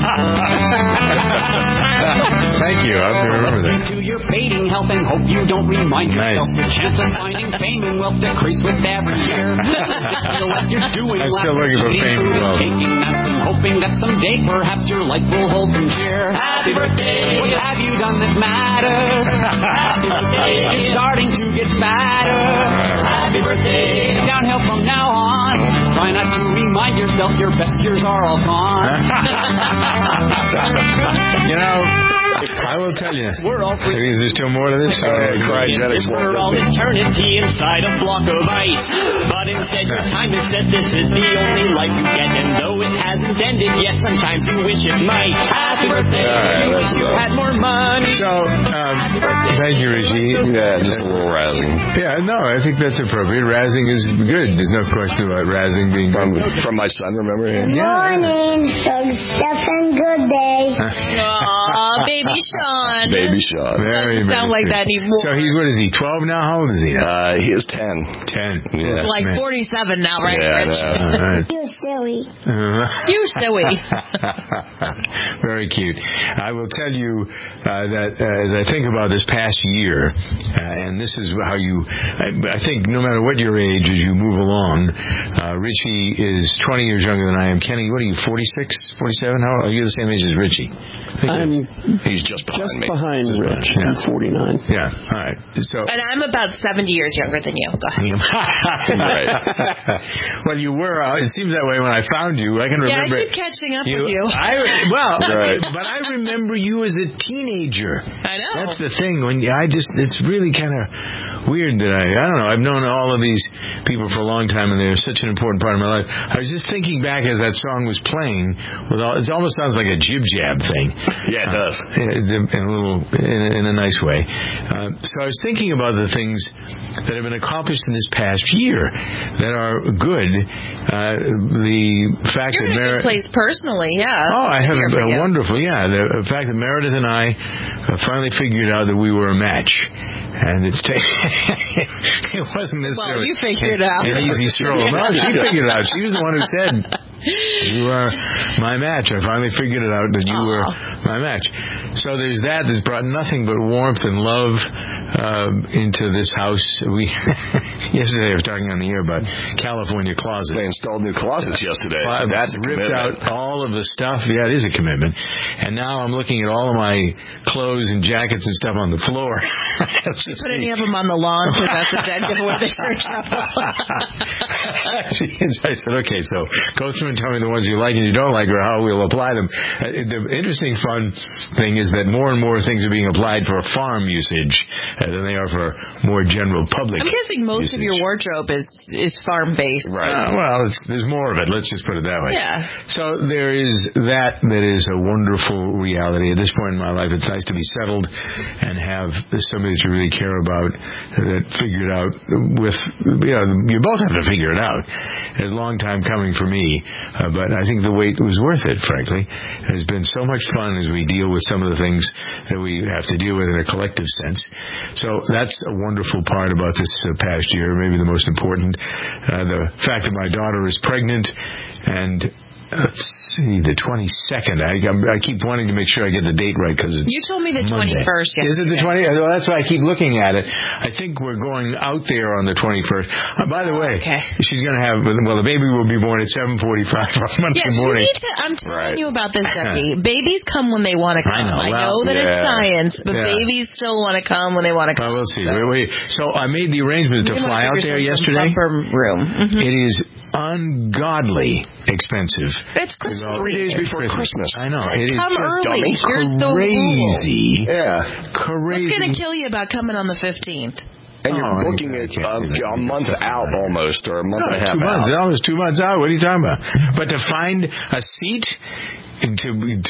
Speaker 2: Thank you. I'll remember that.
Speaker 7: To your fading health and hope you don't remind
Speaker 2: Nice.
Speaker 7: yourself your chance of finding fame and wealth decrease with every year. Feel like you're doing
Speaker 2: I'm
Speaker 7: less
Speaker 2: still looking for
Speaker 7: than
Speaker 2: fame and
Speaker 7: food
Speaker 2: wealth.
Speaker 7: Taking naps and hoping that someday perhaps your life will hold some cheer. Happy birthday! What have you done that matters? Happy birthday! You're starting to get fatter. Happy birthday! Downhill from now on. Try not to remind yourself your best years are all gone.
Speaker 2: You know, I will tell you.
Speaker 7: We're all free.
Speaker 2: Is there still more to this?
Speaker 3: Uh, cryogenics
Speaker 1: For all eternity inside a block of ice. But instead your time is set. This is the only life you get. And though it hasn't ended yet, sometimes you wish it might. Happy birthday!
Speaker 3: All right, let's
Speaker 1: you
Speaker 3: go.
Speaker 1: had more money.
Speaker 2: So, um, thank you, Richie.
Speaker 3: Yeah, just a little razzing.
Speaker 2: Yeah, no, I think that's appropriate. Razzing is good. There's no question about razzing being
Speaker 3: From,
Speaker 2: good.
Speaker 3: from my son, remember?
Speaker 8: Good morning, Doug Stefan. Good day.
Speaker 4: Aw, baby Sean.
Speaker 3: Baby Sean.
Speaker 2: Very,
Speaker 4: Doesn't sound
Speaker 2: very
Speaker 4: like that
Speaker 2: sweet.
Speaker 4: anymore.
Speaker 2: So he, what is he, twelve now? How old is he now?
Speaker 3: Uh, he is ten.
Speaker 2: ten.
Speaker 3: Yeah.
Speaker 4: Like
Speaker 2: Man.
Speaker 4: forty-seven now, right,
Speaker 3: Yeah,
Speaker 4: Rich?
Speaker 3: I know.
Speaker 2: All right.
Speaker 8: You're silly.
Speaker 2: Uh,
Speaker 4: You silly.
Speaker 2: Very cute. I will tell you uh, that uh, as I think about this past year, uh, and this is how you, I, I think no matter what your age, as you move along, uh, Richie is twenty years younger than I am. Kenny, what are you, forty-six, forty-seven? How are you the same age as Richie?
Speaker 5: I'm
Speaker 3: He's just behind
Speaker 5: just
Speaker 3: me.
Speaker 5: behind
Speaker 2: Just
Speaker 5: Rich.
Speaker 2: behind,
Speaker 5: I'm forty-nine.
Speaker 2: Yeah, all right. So.
Speaker 4: And I'm about seventy years younger than you. Go ahead.
Speaker 2: Right. Well, you were. Uh, it seems that way when I found you. I can
Speaker 4: Yeah, I
Speaker 2: remember.
Speaker 4: keep catching up
Speaker 2: you,
Speaker 4: with you.
Speaker 2: I, well,
Speaker 3: Right.
Speaker 2: but I remember you as a teenager.
Speaker 4: I know.
Speaker 2: That's the thing. When you, I just, it's really kind of weird that I, I don't know. I've known all of these people for a long time, and they're such an important part of my life. I was just thinking back as that song was playing. With all, it almost sounds like a jib jab thing.
Speaker 3: Yeah, it does.
Speaker 2: Uh, in a little, in a, in a nice way. Uh, so I was thinking about the things that have been accomplished in this past year that are good. Uh, the fact
Speaker 4: You're
Speaker 2: that
Speaker 4: in a
Speaker 2: Mer-
Speaker 4: good place personally, yeah.
Speaker 2: Oh, I have
Speaker 4: Here for
Speaker 2: a,
Speaker 4: you.
Speaker 2: a wonderful, yeah. The, the fact that Meredith and I uh, finally figured out that we were a match. And it's ta- it wasn't necessarily
Speaker 4: Well, you figured it out.
Speaker 2: an easy stroll. No, she figured it out. She was the one who said, "You are my match." I finally figured it out that you
Speaker 4: Aww.
Speaker 2: were my match. So there's that. That's brought nothing but warmth and love um, into this house. We yesterday I was talking on the air about California closets.
Speaker 3: They installed new closets yesterday.
Speaker 2: Well,
Speaker 3: That's a
Speaker 2: ripped
Speaker 3: commitment.
Speaker 2: out all of the stuff. Yeah, it is a commitment. And now I'm looking at all of my clothes and jackets and stuff on the floor.
Speaker 4: You put any of them on the lawn so that's a dead giveaway the shirt
Speaker 2: I said, okay, so go through and tell me the ones you like and you don't like or how we'll apply them. Uh, the interesting fun thing is that more and more things are being applied for farm usage uh, than they are for more general public
Speaker 4: I'm guessing most
Speaker 2: usage.
Speaker 4: of your wardrobe is, is farm-based.
Speaker 2: Right. Uh, well, it's, there's more of it. Let's just put it that way.
Speaker 4: Yeah.
Speaker 2: So there is that that is a wonderful reality. At this point in my life, it's nice to be settled and have somebody to really care about that figured out with, you know, you both have to figure it out. It's a long time coming for me, uh, but I think the wait was worth it, frankly. It has been so much fun as we deal with some of the things that we have to deal with in a collective sense. So that's a wonderful part about this uh, past year, maybe the most important. Uh, the fact that my daughter is pregnant and let's see, the twenty-second. I, I keep wanting to make sure I get the date right because it's
Speaker 4: You told me the
Speaker 2: Monday.
Speaker 4: twenty-first.
Speaker 2: Is it the twentieth? Well, that's why I keep looking at it. I think we're going out there on the twenty-first. Uh, by the way,
Speaker 4: okay.
Speaker 2: she's going to have, well, the baby will be born at seven forty-five on Monday
Speaker 4: Yes, you
Speaker 2: morning.
Speaker 4: need to, I'm telling
Speaker 2: Right.
Speaker 4: you about this, Ducky. Babies come when they want to come.
Speaker 2: I know.
Speaker 4: I
Speaker 2: Well,
Speaker 4: know that
Speaker 2: yeah.
Speaker 4: it's science, but
Speaker 2: Yeah.
Speaker 4: babies still want to come when they want to come.
Speaker 2: Well, we'll see. Wait, wait. So I made the arrangements to
Speaker 4: You
Speaker 2: fly
Speaker 4: might
Speaker 2: out
Speaker 4: figure
Speaker 2: there
Speaker 4: some
Speaker 2: yesterday.
Speaker 4: bumper room. Mhm.
Speaker 2: It is ungodly expensive.
Speaker 4: It's Christmas.
Speaker 3: Three days before
Speaker 2: Christmas.
Speaker 3: Christmas.
Speaker 2: I know. It is
Speaker 4: Come
Speaker 2: just
Speaker 4: early. Here's the
Speaker 2: crazy.
Speaker 3: Yeah.
Speaker 2: Crazy.
Speaker 4: What's going to kill you about coming on the fifteenth?
Speaker 3: And you're
Speaker 2: Oh,
Speaker 3: booking
Speaker 2: I
Speaker 3: it
Speaker 2: can't
Speaker 3: a,
Speaker 2: do that.
Speaker 3: a month out almost, or a month
Speaker 2: No,
Speaker 3: and a half
Speaker 2: two months.
Speaker 3: out.
Speaker 2: Almost two months out. What are you talking about? But to find a seat, and to to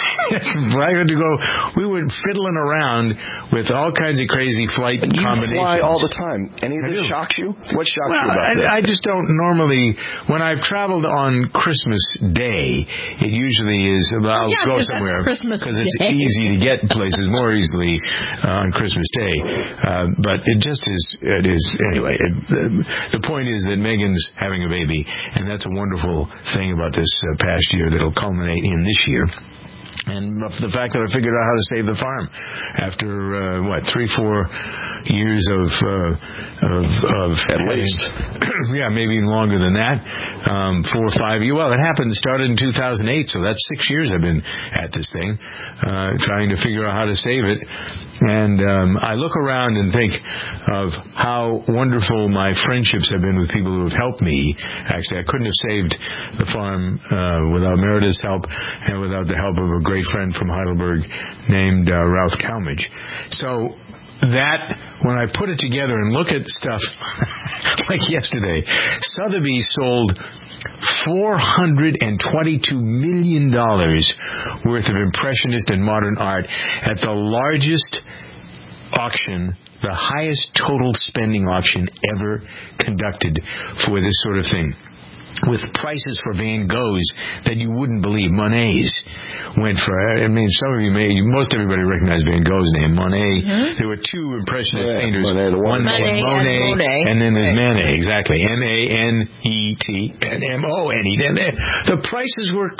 Speaker 2: I had to go. We were fiddling around with all kinds of crazy flight
Speaker 3: you
Speaker 2: combinations.
Speaker 3: You fly all the time. Any of
Speaker 2: I
Speaker 3: this
Speaker 2: do.
Speaker 3: shocks you? What shocks
Speaker 2: well,
Speaker 3: you about
Speaker 2: I,
Speaker 3: this?
Speaker 2: I just don't normally. When I've traveled on Christmas Day, it usually is. I'll
Speaker 4: yeah,
Speaker 2: go
Speaker 4: 'cause
Speaker 2: somewhere
Speaker 4: that's Christmas
Speaker 2: because it's
Speaker 4: Day.
Speaker 2: easy to get places more easily uh, on Christmas Day. Uh, but it just is. It is anyway. It, the, the point is that Megan's having a baby, and that's a wonderful thing about this uh, past year that'll culminate in this year. And the fact that I figured out how to save the farm after uh, what three, four years of uh, of, of
Speaker 3: at least,
Speaker 2: yeah, maybe even longer than that, um, four or five years. Well, it happened started in two thousand eight, so that's six years I've been at this thing, uh, trying to figure out how to save it. And um, I look around and think of how wonderful my friendships have been with people who have helped me. Actually, I couldn't have saved the farm uh, without Meredith's help and without the help of a great friend from Heidelberg named uh, Ralph Talmadge. So that, when I put it together and look at stuff like yesterday, Sotheby's sold four hundred twenty-two million dollars worth of Impressionist and modern art at the largest auction, the highest total spending auction ever conducted for this sort of thing, with prices for Van Goghs that you wouldn't believe. Monet's went for, I mean, some of you may, most everybody recognize Van Gogh's name, Monet. Mm-hmm. There were two Impressionist
Speaker 3: yeah,
Speaker 2: painters.
Speaker 3: Monet, the one
Speaker 2: Monet,
Speaker 4: Monet,
Speaker 2: Monet,
Speaker 4: and, Monet.
Speaker 2: and then there's Manet, exactly. M A N E T and M O N E. The prices were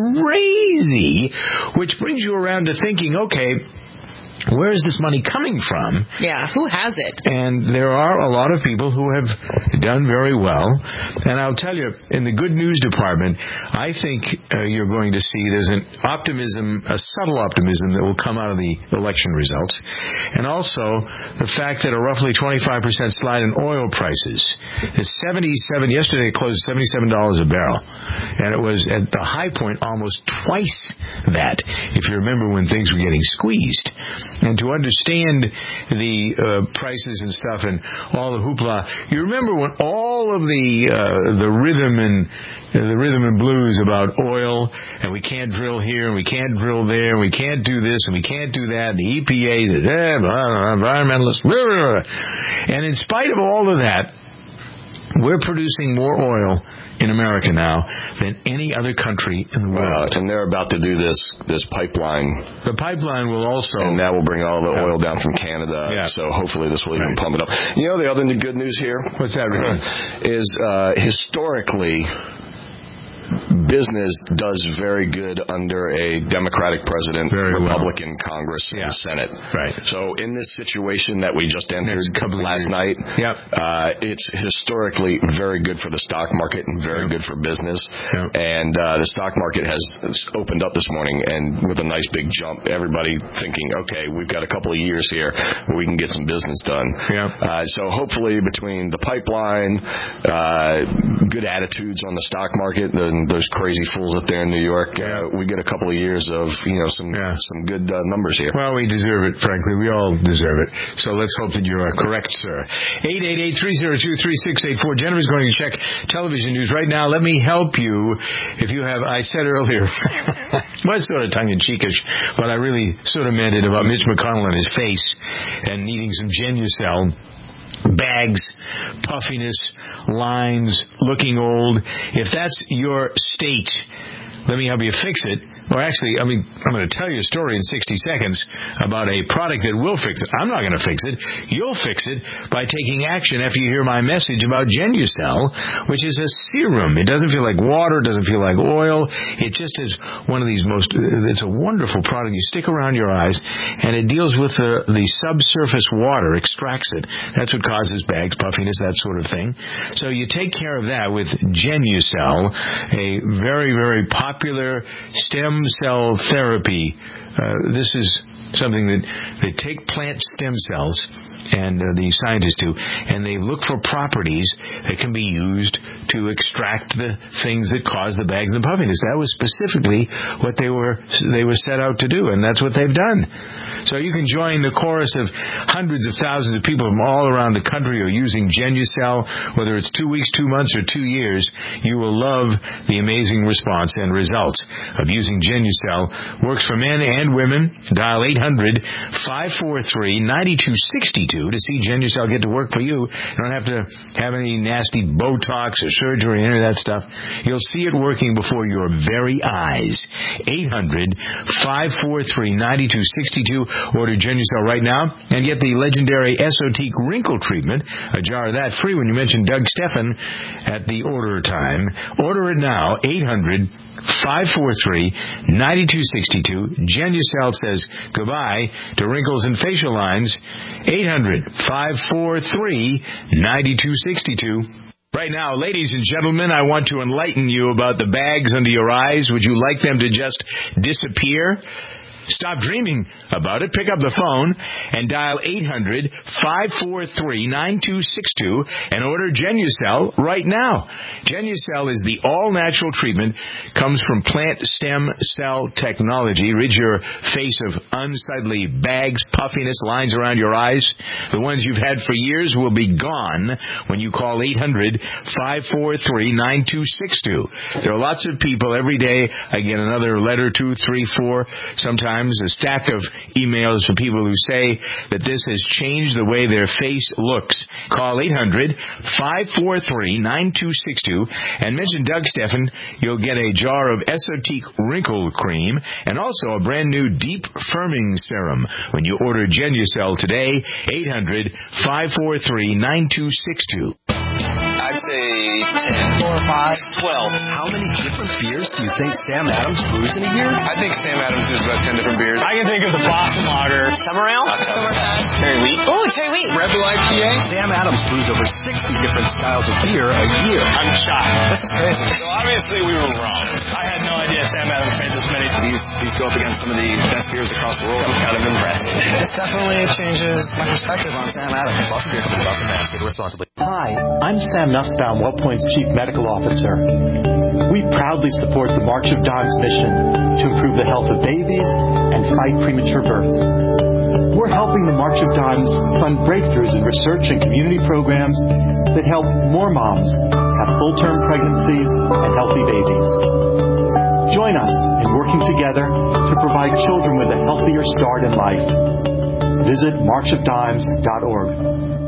Speaker 2: crazy, which brings you around to thinking, okay, where is this money coming from?
Speaker 4: Yeah, who has it?
Speaker 2: And there are a lot of people who have done very well. And I'll tell you, in the good news department, I think uh, you're going to see there's an optimism, a subtle optimism that will come out of the election results. And also the fact that a roughly twenty-five percent slide in oil prices. It's seventy-seven, yesterday it closed seventy-seven dollars a barrel. And it was at the high point almost twice that, if you remember when things were getting squeezed. And to understand the uh, prices and stuff and all the hoopla, you remember when all of the uh, the rhythm and uh, the rhythm and blues about oil, and we can't drill here, and we can't drill there, and we can't do this, and we can't do that, and the E P A, the eh, blah, blah, environmentalists, blah, blah, blah. And in spite of all of that, we're producing more oil in America now than any other country in the world.
Speaker 3: Uh, and they're about to do this this pipeline.
Speaker 2: The pipeline will also...
Speaker 3: And that will bring all the
Speaker 2: yeah.
Speaker 3: oil down from Canada.
Speaker 2: Yeah.
Speaker 3: So hopefully this will even
Speaker 2: right.
Speaker 3: pump it up. You know the other good news here?
Speaker 2: What's that, Rick?
Speaker 3: Is uh, historically... business does very good under a Democratic president,
Speaker 2: very
Speaker 3: Republican
Speaker 2: well.
Speaker 3: Congress,
Speaker 2: yeah.
Speaker 3: and Senate.
Speaker 2: Right.
Speaker 3: So in this situation that we just entered last
Speaker 2: years.
Speaker 3: night,
Speaker 2: yep.
Speaker 3: uh, it's historically very good for the stock market and very yep. good for business.
Speaker 2: Yep.
Speaker 3: And uh, the stock market has opened up this morning and with a nice big jump. Everybody thinking, okay, we've got a couple of years here where we can get some business done.
Speaker 2: Yep.
Speaker 3: Uh, so hopefully between the pipeline, uh, good attitudes on the stock market, the those crazy fools up there in New York, uh, we get a couple of years of, you know, some yeah. some good uh, numbers here.
Speaker 2: Well, we deserve it, frankly. We all deserve it. So let's hope that you are correct, sir. eight eight eight, three oh two, three six eight four. Jennifer's going to check television news right now. Let me help you. If you have, I said earlier, was sort of tongue-in-cheekish, but I really sort of meant it about Mitch McConnell and his face and needing some Genucel. Bags, puffiness, lines, looking old. If that's your state, let me help you fix it. Or actually, I mean, I'm going to tell you a story in sixty seconds about a product that will fix it. I'm not going to fix it. You'll fix it by taking action after you hear my message about Genucel, which is a serum. It doesn't feel like water. It doesn't feel like oil. It just is one of these most, it's a wonderful product. You stick around your eyes, and it deals with the, the subsurface water, extracts it. That's what causes bags, puffiness, that sort of thing. So you take care of that with Genucel, a very, very popular stem cell therapy. Uh, this is something that they take plant stem cells, and uh, the scientists do, and they look for properties that can be used to extract the things that cause the bags and puffiness. That was specifically what they were they were set out to do, and that's what they've done. So you can join the chorus of hundreds of thousands of people from all around the country who are using Genucel, whether it's two weeks, two months, or two years. You will love the amazing response and results of using Genucel. Works for men and women. Dial eight hundred, five four three, nine two six two to see Genucel get to work for you. You don't have to have any nasty Botox or surgery or any of that stuff. You'll see it working before your very eyes. eight hundred, five four three, nine two six two. Order Genucel right now and get the legendary Esotique Wrinkle Treatment, a jar of that free when you mention Doug Stephan at the order time. Order it now, eight hundred, five four three, nine two six two. Genucel says goodbye to wrinkles and facial lines. eight hundred, five four three, nine two six two. Right now, ladies and gentlemen, I want to enlighten you about the bags under your eyes. Would you like them to just disappear? Stop dreaming about it. Pick up the phone and dial eight hundred, five four three, nine two six two and order Genucel right now. Genucel is the all-natural treatment, comes from plant stem cell technology. Rid your face of unsightly bags, puffiness, lines around your eyes. The ones you've had for years will be gone when you call eight hundred, five four three, nine two six two. There are lots of people every day. I get another letter, two, three, four, sometimes a stack of emails from people who say that this has changed the way their face looks. Call eight hundred, five four three, nine two six two and mention Doug Stephan. You'll get a jar of Esotique Wrinkle Cream and also a brand new Deep Firming Serum when you order Genucel today. eight hundred, five four three, nine two six two.
Speaker 6: I'd say ten. Four, five, twelve.
Speaker 20: How many different beers do you think Sam Adams brews in a year?
Speaker 6: I think Sam Adams brews about ten different beers.
Speaker 9: I can think of the Boston Lager. Summer Ale?
Speaker 6: Oktoberfest. Cherry Wheat.
Speaker 9: Oh, Cherry Wheat.
Speaker 6: Red Bull I P A.
Speaker 20: Sam Adams brews over sixty different styles of beer a year.
Speaker 9: I'm shocked.
Speaker 6: This is crazy.
Speaker 9: So obviously we were wrong. I had no idea Sam Adams made this many.
Speaker 6: These, these go up against some of the best beers across the world. I'm kind of impressed. This definitely changes my perspective on Sam Adams.
Speaker 20: Boston Beer Company, Boston, Mass. Get responsibly. Hi, I'm Sam Nussbaum, WellPoint's Chief Medical Officer. We proudly support the March of Dimes mission to improve the health of babies and fight premature birth. We're helping the March of Dimes fund breakthroughs in research and community programs that help more moms have full-term pregnancies and healthy babies. Join us in working together to provide children with a healthier start in life. Visit march of dimes dot org.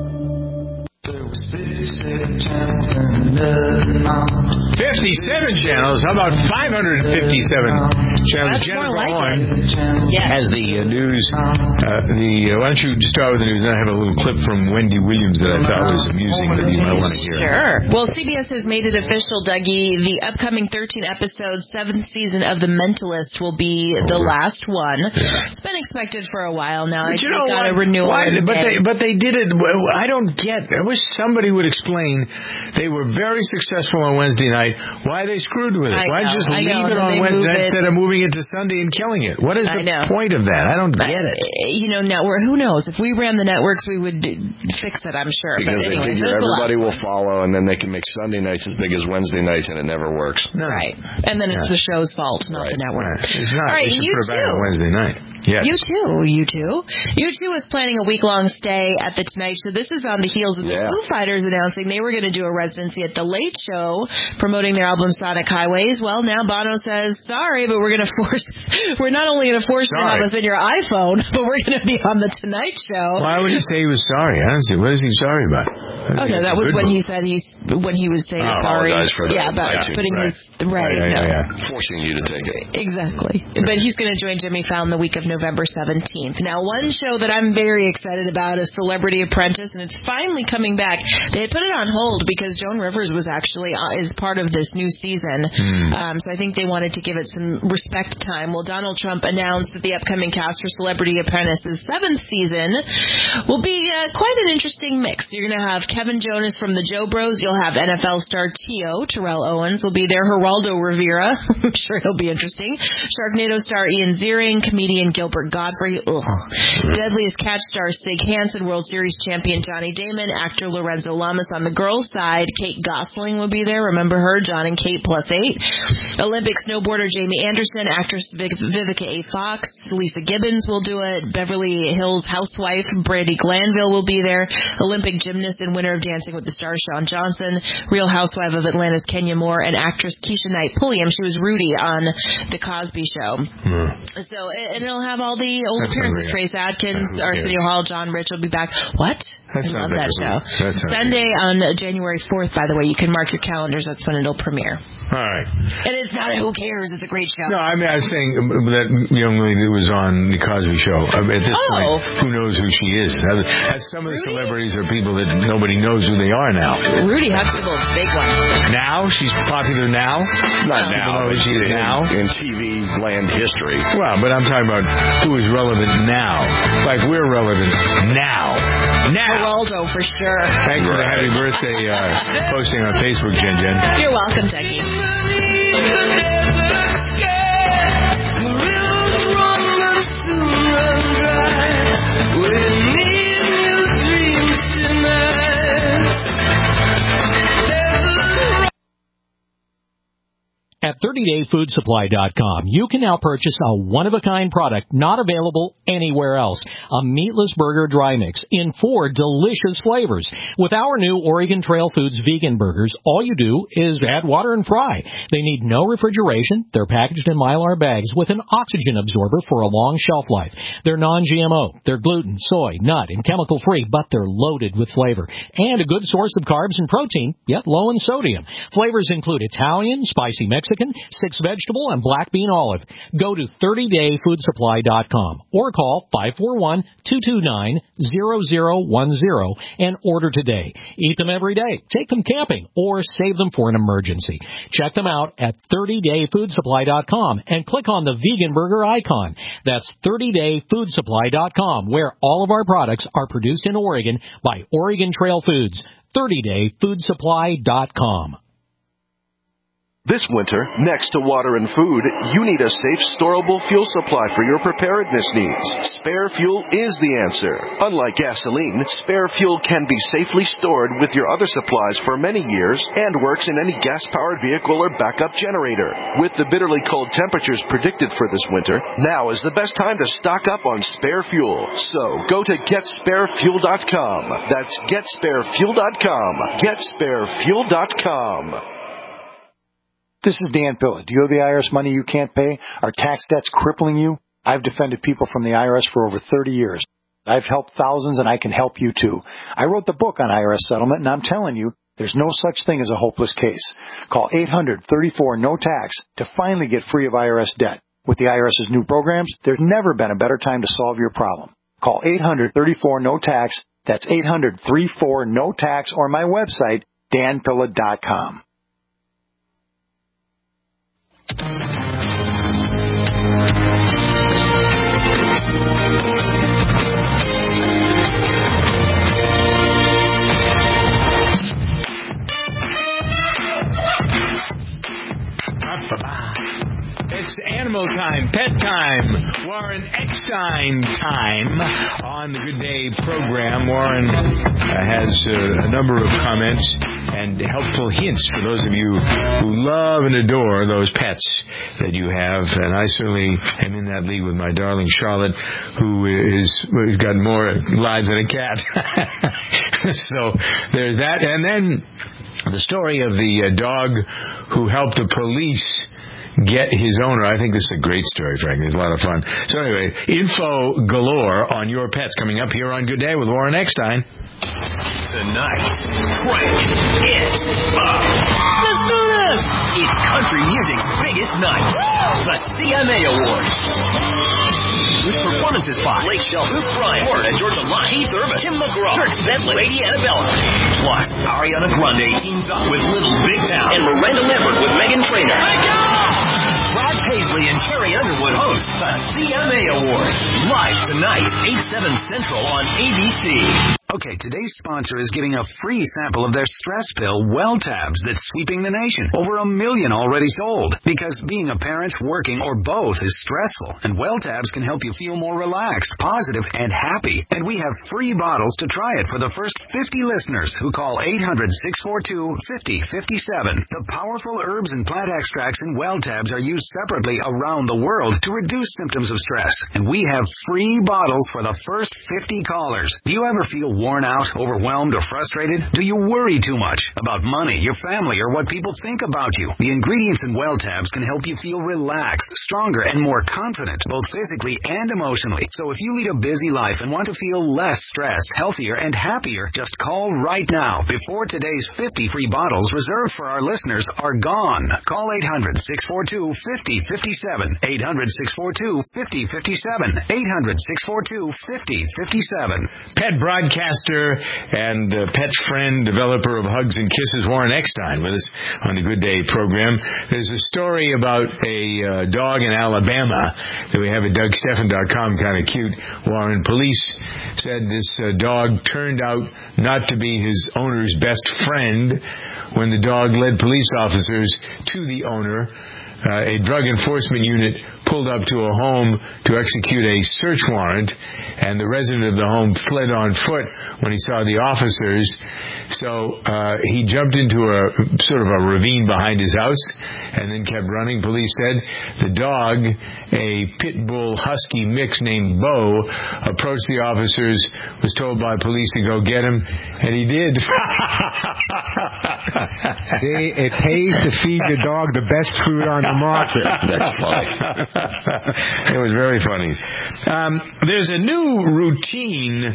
Speaker 2: fifty-seven channels. How about five hundred fifty-seven channels?
Speaker 4: That's
Speaker 2: Jennifer
Speaker 4: more like
Speaker 2: Horn
Speaker 4: it. Yeah.
Speaker 2: has the uh, news. Uh, the uh, why don't you start with the news? And I have a little clip from Wendy Williams that I thought was amusing that you might want to hear.
Speaker 4: Sure. Well, C B S has made it official, Dougie. The upcoming thirteen episode seventh season of The Mentalist will be the last one. Yeah. It's been expected for a while now.
Speaker 2: But
Speaker 4: I
Speaker 2: you know
Speaker 4: got
Speaker 2: what?
Speaker 4: a renewal.
Speaker 2: Why, but they but they did it. I don't get. I wish somebody would explain. They were very successful on Wednesday night. Why they screwed with it?
Speaker 4: I
Speaker 2: Why
Speaker 4: know,
Speaker 2: just
Speaker 4: I
Speaker 2: leave
Speaker 4: know,
Speaker 2: it on Wednesday night
Speaker 4: it.
Speaker 2: instead of moving it to Sunday and killing it? What is the point of that? I don't get it.
Speaker 4: You know, network. Who knows? If we ran the networks, we would fix it. I'm sure.
Speaker 3: Because
Speaker 4: but anyways,
Speaker 3: they figure everybody
Speaker 4: will
Speaker 3: follow, and then they can make Sunday nights as big as Wednesday nights, and it never works.
Speaker 4: No. Right. And then it's
Speaker 3: Yeah.
Speaker 4: the show's fault, not
Speaker 3: Right.
Speaker 4: the network.
Speaker 2: Right. It's not.
Speaker 4: All right,
Speaker 2: they should
Speaker 4: you
Speaker 2: put it back
Speaker 4: too.
Speaker 2: on Wednesday night. Yes.
Speaker 4: You too, you too. You too is planning a week-long stay at the Tonight Show. This is on the heels of the
Speaker 3: Yeah.
Speaker 4: Foo Fighters announcing they were going to do a residency at the Late Show promoting their album Sonic Highways. Well, now Bono says, sorry, but we're going to force, we're not only going to force you to have us in your iPhone, but we're going to be on the Tonight Show.
Speaker 2: Why would he say he was sorry? I don't see. What is he sorry about?
Speaker 4: Oh, no, that was when he said he, when he was saying
Speaker 3: I
Speaker 4: sorry.
Speaker 3: apologize for that.
Speaker 4: Yeah, about
Speaker 3: iTunes,
Speaker 4: putting
Speaker 3: right.
Speaker 4: his, right,
Speaker 3: Yeah,
Speaker 4: no.
Speaker 3: yeah, yeah. Forcing you to take it.
Speaker 4: Exactly. But he's going to join Jimmy Fallon the week of November seventeenth. Now, one show that I'm very excited about is Celebrity Apprentice, and it's finally coming back. They had put it on hold because Joan Rivers was actually uh, is part of this new season. Mm. Um, so I think they wanted to give it some respect time. Well, Donald Trump announced that the upcoming cast for Celebrity Apprentice's seventh season will be uh, quite an interesting mix. You're going to have Kevin Jonas from the Joe Bros. You'll have N F L star T O Terrell Owens will be there. Geraldo Rivera. I'm sure he'll be interesting. Sharknado star Ian Ziering, comedian Gilbert Gottfried. Ugh. Deadliest Catch star Sig Hansen, World Series champion Johnny Damon, actor Lorenzo Lamas. On the girls' side, Kate Gosling will be there. Remember her, John and Kate plus eight. Olympic snowboarder Jamie Anderson, actress Viv- Vivica A. Fox, Lisa Gibbons will do it. Beverly Hills housewife Brandi Glanville will be there. Olympic gymnast and winner of Dancing with the Stars Shawn Johnson, Real Housewife of Atlanta's Kenya Moore, and actress Keisha Knight Pulliam. She was Rudy on The Cosby Show. Mm. So, and it'll have all the old That's appearances. Trace Adkins, Arsenio Hall, John Rich will be back. What? That I love that show. That Sunday on January fourth, by the way. You can mark your calendars. That's when it'll premiere.
Speaker 2: All right.
Speaker 4: And it's not a who cares. It's a great show.
Speaker 2: No, I mean, I was saying that young lady that was on The Cosby Show. I mean, at this oh. point, who knows who she is? As some of the Rudy? Celebrities are people that nobody knows who they are now.
Speaker 4: Rudy Huxtable's a big one.
Speaker 2: Now? She's popular now?
Speaker 3: Not now.
Speaker 2: Know who she is
Speaker 3: in,
Speaker 2: now?
Speaker 3: In T V land history.
Speaker 2: Well, but I'm talking about who is relevant now. Like we're relevant now. Now.
Speaker 4: Geraldo, for sure.
Speaker 2: Thanks right. for the happy birthday uh, posting on Facebook, Jen Jen.
Speaker 4: You're welcome, Techie.
Speaker 10: At thirty day food supply dot com, you can now purchase a one-of-a-kind product not available anywhere else. A meatless burger dry mix in four delicious flavors. With our new Oregon Trail Foods vegan burgers, all you do is add water and fry. They need no refrigeration. They're packaged in Mylar bags with an oxygen absorber for a long shelf life. They're non G M O. They're gluten, soy, nut, and chemical-free, but they're loaded with flavor. And a good source of carbs and protein, yet low in sodium. Flavors include Italian, spicy Mexican, six vegetable, and black bean olive. Go to thirty day food supply dot com or call five four one, two two nine, zero zero one zero and order today. Eat them every day, take them camping, or save them for an emergency. Check them out at thirty day food supply dot com and click on the vegan burger icon. That's thirty day food supply dot com, where all of our products are produced in Oregon by Oregon Trail Foods. thirty day food supply dot com.
Speaker 11: This winter, next to water and food, you need a safe, storable fuel supply for your preparedness needs. Spare Fuel is the answer. Unlike gasoline, Spare Fuel can be safely stored with your other supplies for many years and works in any gas-powered vehicle or backup generator. With the bitterly cold temperatures predicted for this winter, now is the best time to stock up on Spare Fuel. So, go to get spare fuel dot com. That's get spare fuel dot com. get spare fuel dot com.
Speaker 12: This is Dan Pilla. Do you owe the I R S money you can't pay? Are tax debts crippling you? I've defended people from the I R S for over thirty years. I've helped thousands, and I can help you too. I wrote the book on I R S settlement, and I'm telling you, there's no such thing as a hopeless case. Call eight hundred, thirty-four, no tax to finally get free of I R S debt. With the IRS's new programs, there's never been a better time to solve your problem. Call eight hundred, thirty-four, no tax. That's eight hundred, thirty-four, no tax, or my website, dan pilla dot com.
Speaker 2: It's animal time, pet time, Warren Eckstein time on the Good Day program. Warren uh, has uh, a number of comments and helpful hints for those of you who love and adore those pets that you have. And I certainly am in that league with my darling Charlotte, who is who's got more lives than a cat. So there's that. And then the story of the uh, dog who helped the police get his owner. I think this is a great story, frankly. It's a lot of fun. So anyway, info galore on your pets coming up here on Good Day with Warren Eckstein.
Speaker 19: Tonight, crank it up.
Speaker 13: Let's do this. It's country music's biggest night. The C M A Awards. With performances by Blake Shelton, Luke Bryan, Florida Georgia Line, Keith Urban, Tim McGraw, Kirk Bentley, Lady Annabella. Plus, Ariana Grande teams up with Little Big Town and Miranda Lambert with Meghan Trainor. Brad Paisley and Carrie Underwood host the C M A Awards. Live tonight, eight, seven Central on A B C.
Speaker 14: Okay, today's sponsor is giving a free sample of their stress pill, WellTabs, that's sweeping the nation. Over a million already sold. Because being a parent, working, or both is stressful, and WellTabs can help you feel more relaxed, positive, and happy. And we have free bottles to try it for the first fifty listeners who call eight hundred, six four two, five oh five seven. The powerful herbs and plant extracts in WellTabs are used separately around the world to reduce symptoms of stress. And we have free bottles for the first fifty callers. Do you ever feel worn out, overwhelmed, or frustrated? Do you worry too much about money, your family, or what people think about you? The ingredients in WellTabs can help you feel relaxed, stronger, and more confident, both physically and emotionally. So if you lead a busy life and want to feel less stressed, healthier, and happier, just call right now before today's fifty free bottles reserved for our listeners are gone. Call eight hundred, six four two, five oh five seven. eight hundred, six four two, five oh five seven. eight hundred, six four two, five oh five seven.
Speaker 2: Pet broadcaster and uh, pet friend, developer of Hugs and Kisses, Warren Eckstein, with us on the Good Day program. There's a story about a uh, dog in Alabama that we have at Doug Stephan dot com, kind of cute. Warren, police said this uh, dog turned out not to be his owner's best friend when the dog led police officers to the owner. Uh, a drug enforcement unit pulled up to a home to execute a search warrant, and the resident of the home fled on foot when he saw the officers. So uh, he jumped into a sort of a ravine behind his house and then kept running. Police said the dog, a pit bull husky mix named Bo, approached the officers, was told by police to go get him, and he did.
Speaker 15: See, it pays to feed your dog the best food on the market.
Speaker 2: That's funny. It was very funny. Um, there's a new routine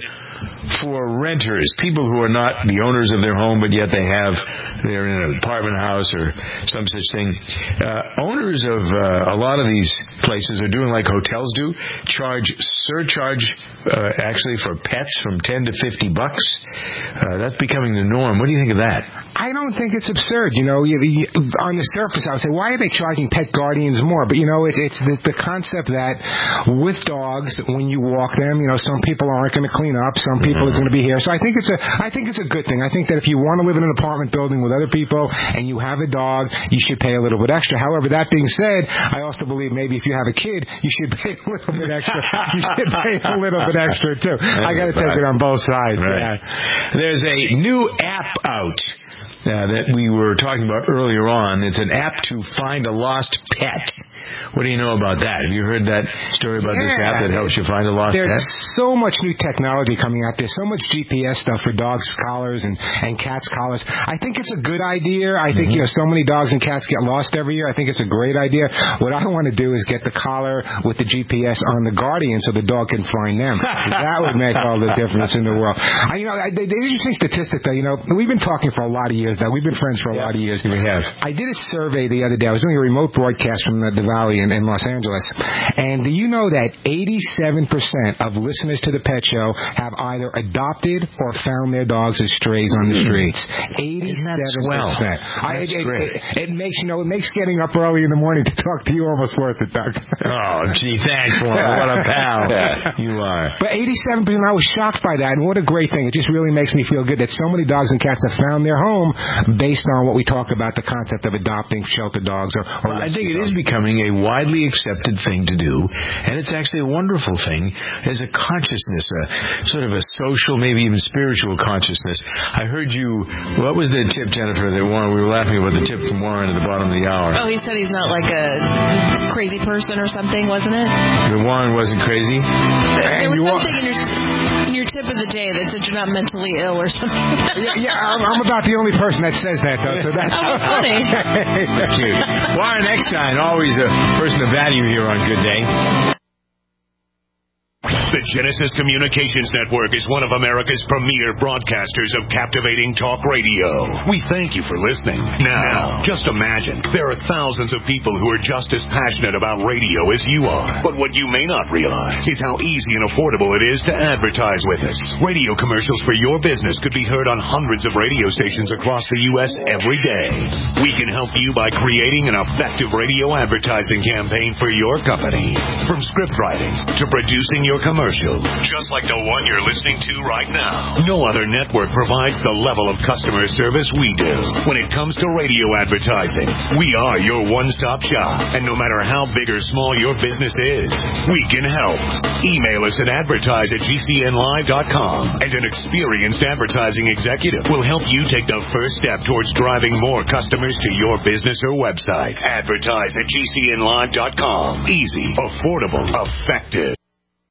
Speaker 2: for renters, people who are not the owners of their home, but yet they have, they're in an apartment house or some such thing. Uh, owners of uh, a lot of these places are doing like hotels do, charge surcharge uh, actually for pets from ten to fifty bucks. Uh, that's becoming the norm. What do you think of that?
Speaker 15: I don't think it's absurd. You know, you, you, on the surface, I would say, why are they charging pet guardians more? But, you know, it, it's the, the concept that with dogs, when you walk them, you know, some people aren't going to clean up, some people are going to be here. So I think it's a, I think it's a good thing. I think that if you want to live in an apartment building with other people and you have a dog, you should pay a little bit extra. However, that being said, I also believe maybe if you have a kid, you should pay a little bit extra. You should pay a little bit extra too. I got to take it on both sides.
Speaker 2: Right. Yeah. There's a new app out Uh, that we were talking about earlier on. It's an app to find a lost pet. What do you know about that? Have you heard that story about yeah. this app that helps you find a lost
Speaker 15: There's
Speaker 2: pet?
Speaker 15: There's so much new technology coming out. There's so much G P S stuff for dogs' collars and, and cats' collars. I think it's a good idea. I think, mm-hmm. you know, so many dogs and cats get lost every year. I think it's a great idea. What I want to do is get the collar with the G P S on the guardian so the dog can find them. That would make all the difference in the world. I, you know, I, the, the interesting statistic, though, you know, we've been talking for a lot of years now. We've been friends for a yeah, lot of years.
Speaker 2: We have.
Speaker 15: I did a survey the other day. I was doing a remote broadcast from the, the Valley in, in Los Angeles. And do you know that eighty-seven percent of listeners to the Pet Show have either adopted or found their dogs as strays on the streets? eighty-seven percent.
Speaker 2: I,
Speaker 15: it, it, it makes, you know, it makes getting up early in the morning to talk to you almost worth it, Doug.
Speaker 2: Oh, gee, thanks, Warren. What a pal. Yeah. You are.
Speaker 15: But eighty-seven percent, I was shocked by that. And what a great thing. It just really makes me feel good that so many dogs and cats have found their home based on what we talk about, the concept of adopting shelter dogs. Or, or
Speaker 2: well, I think it dogs. is becoming a widely accepted thing to do, and it's actually a wonderful thing as a consciousness, a sort of a social, maybe even spiritual consciousness. I heard you, what was the tip, Jennifer, that Warren, we were laughing about the tip from Warren at the bottom of the hour.
Speaker 4: Oh, he said he's not like a crazy person or something, wasn't it?
Speaker 2: The Warren wasn't crazy?
Speaker 4: There was something in your, in your tip of the day that said you're not mentally ill or something.
Speaker 15: yeah, yeah I'm, I'm about the only person that says that, though. So that's
Speaker 4: oh, funny.
Speaker 2: That's cute. Warren Eckstein, always a person of value here on Good Day.
Speaker 19: The Genesis Communications Network is one of America's premier broadcasters of captivating talk radio. We thank you for listening. Now, just imagine, there are thousands of people who are just as passionate about radio as you are. But what you may not realize is how easy and affordable it is to advertise with us. Radio commercials for your business could be heard on hundreds of radio stations across the U S every day. We can help you by creating an effective radio advertising campaign for your company. From script writing to producing your commercials, commercial, just like the one you're listening to right now. No other network provides the level of customer service we do. When it comes to radio advertising, we are your one-stop shop. And no matter how big or small your business is, we can help. Email us at advertise at G C N live dot com, and an experienced advertising executive will help you take the first step towards driving more customers to your business or website. Advertise at G C N live dot com. Easy, affordable, effective.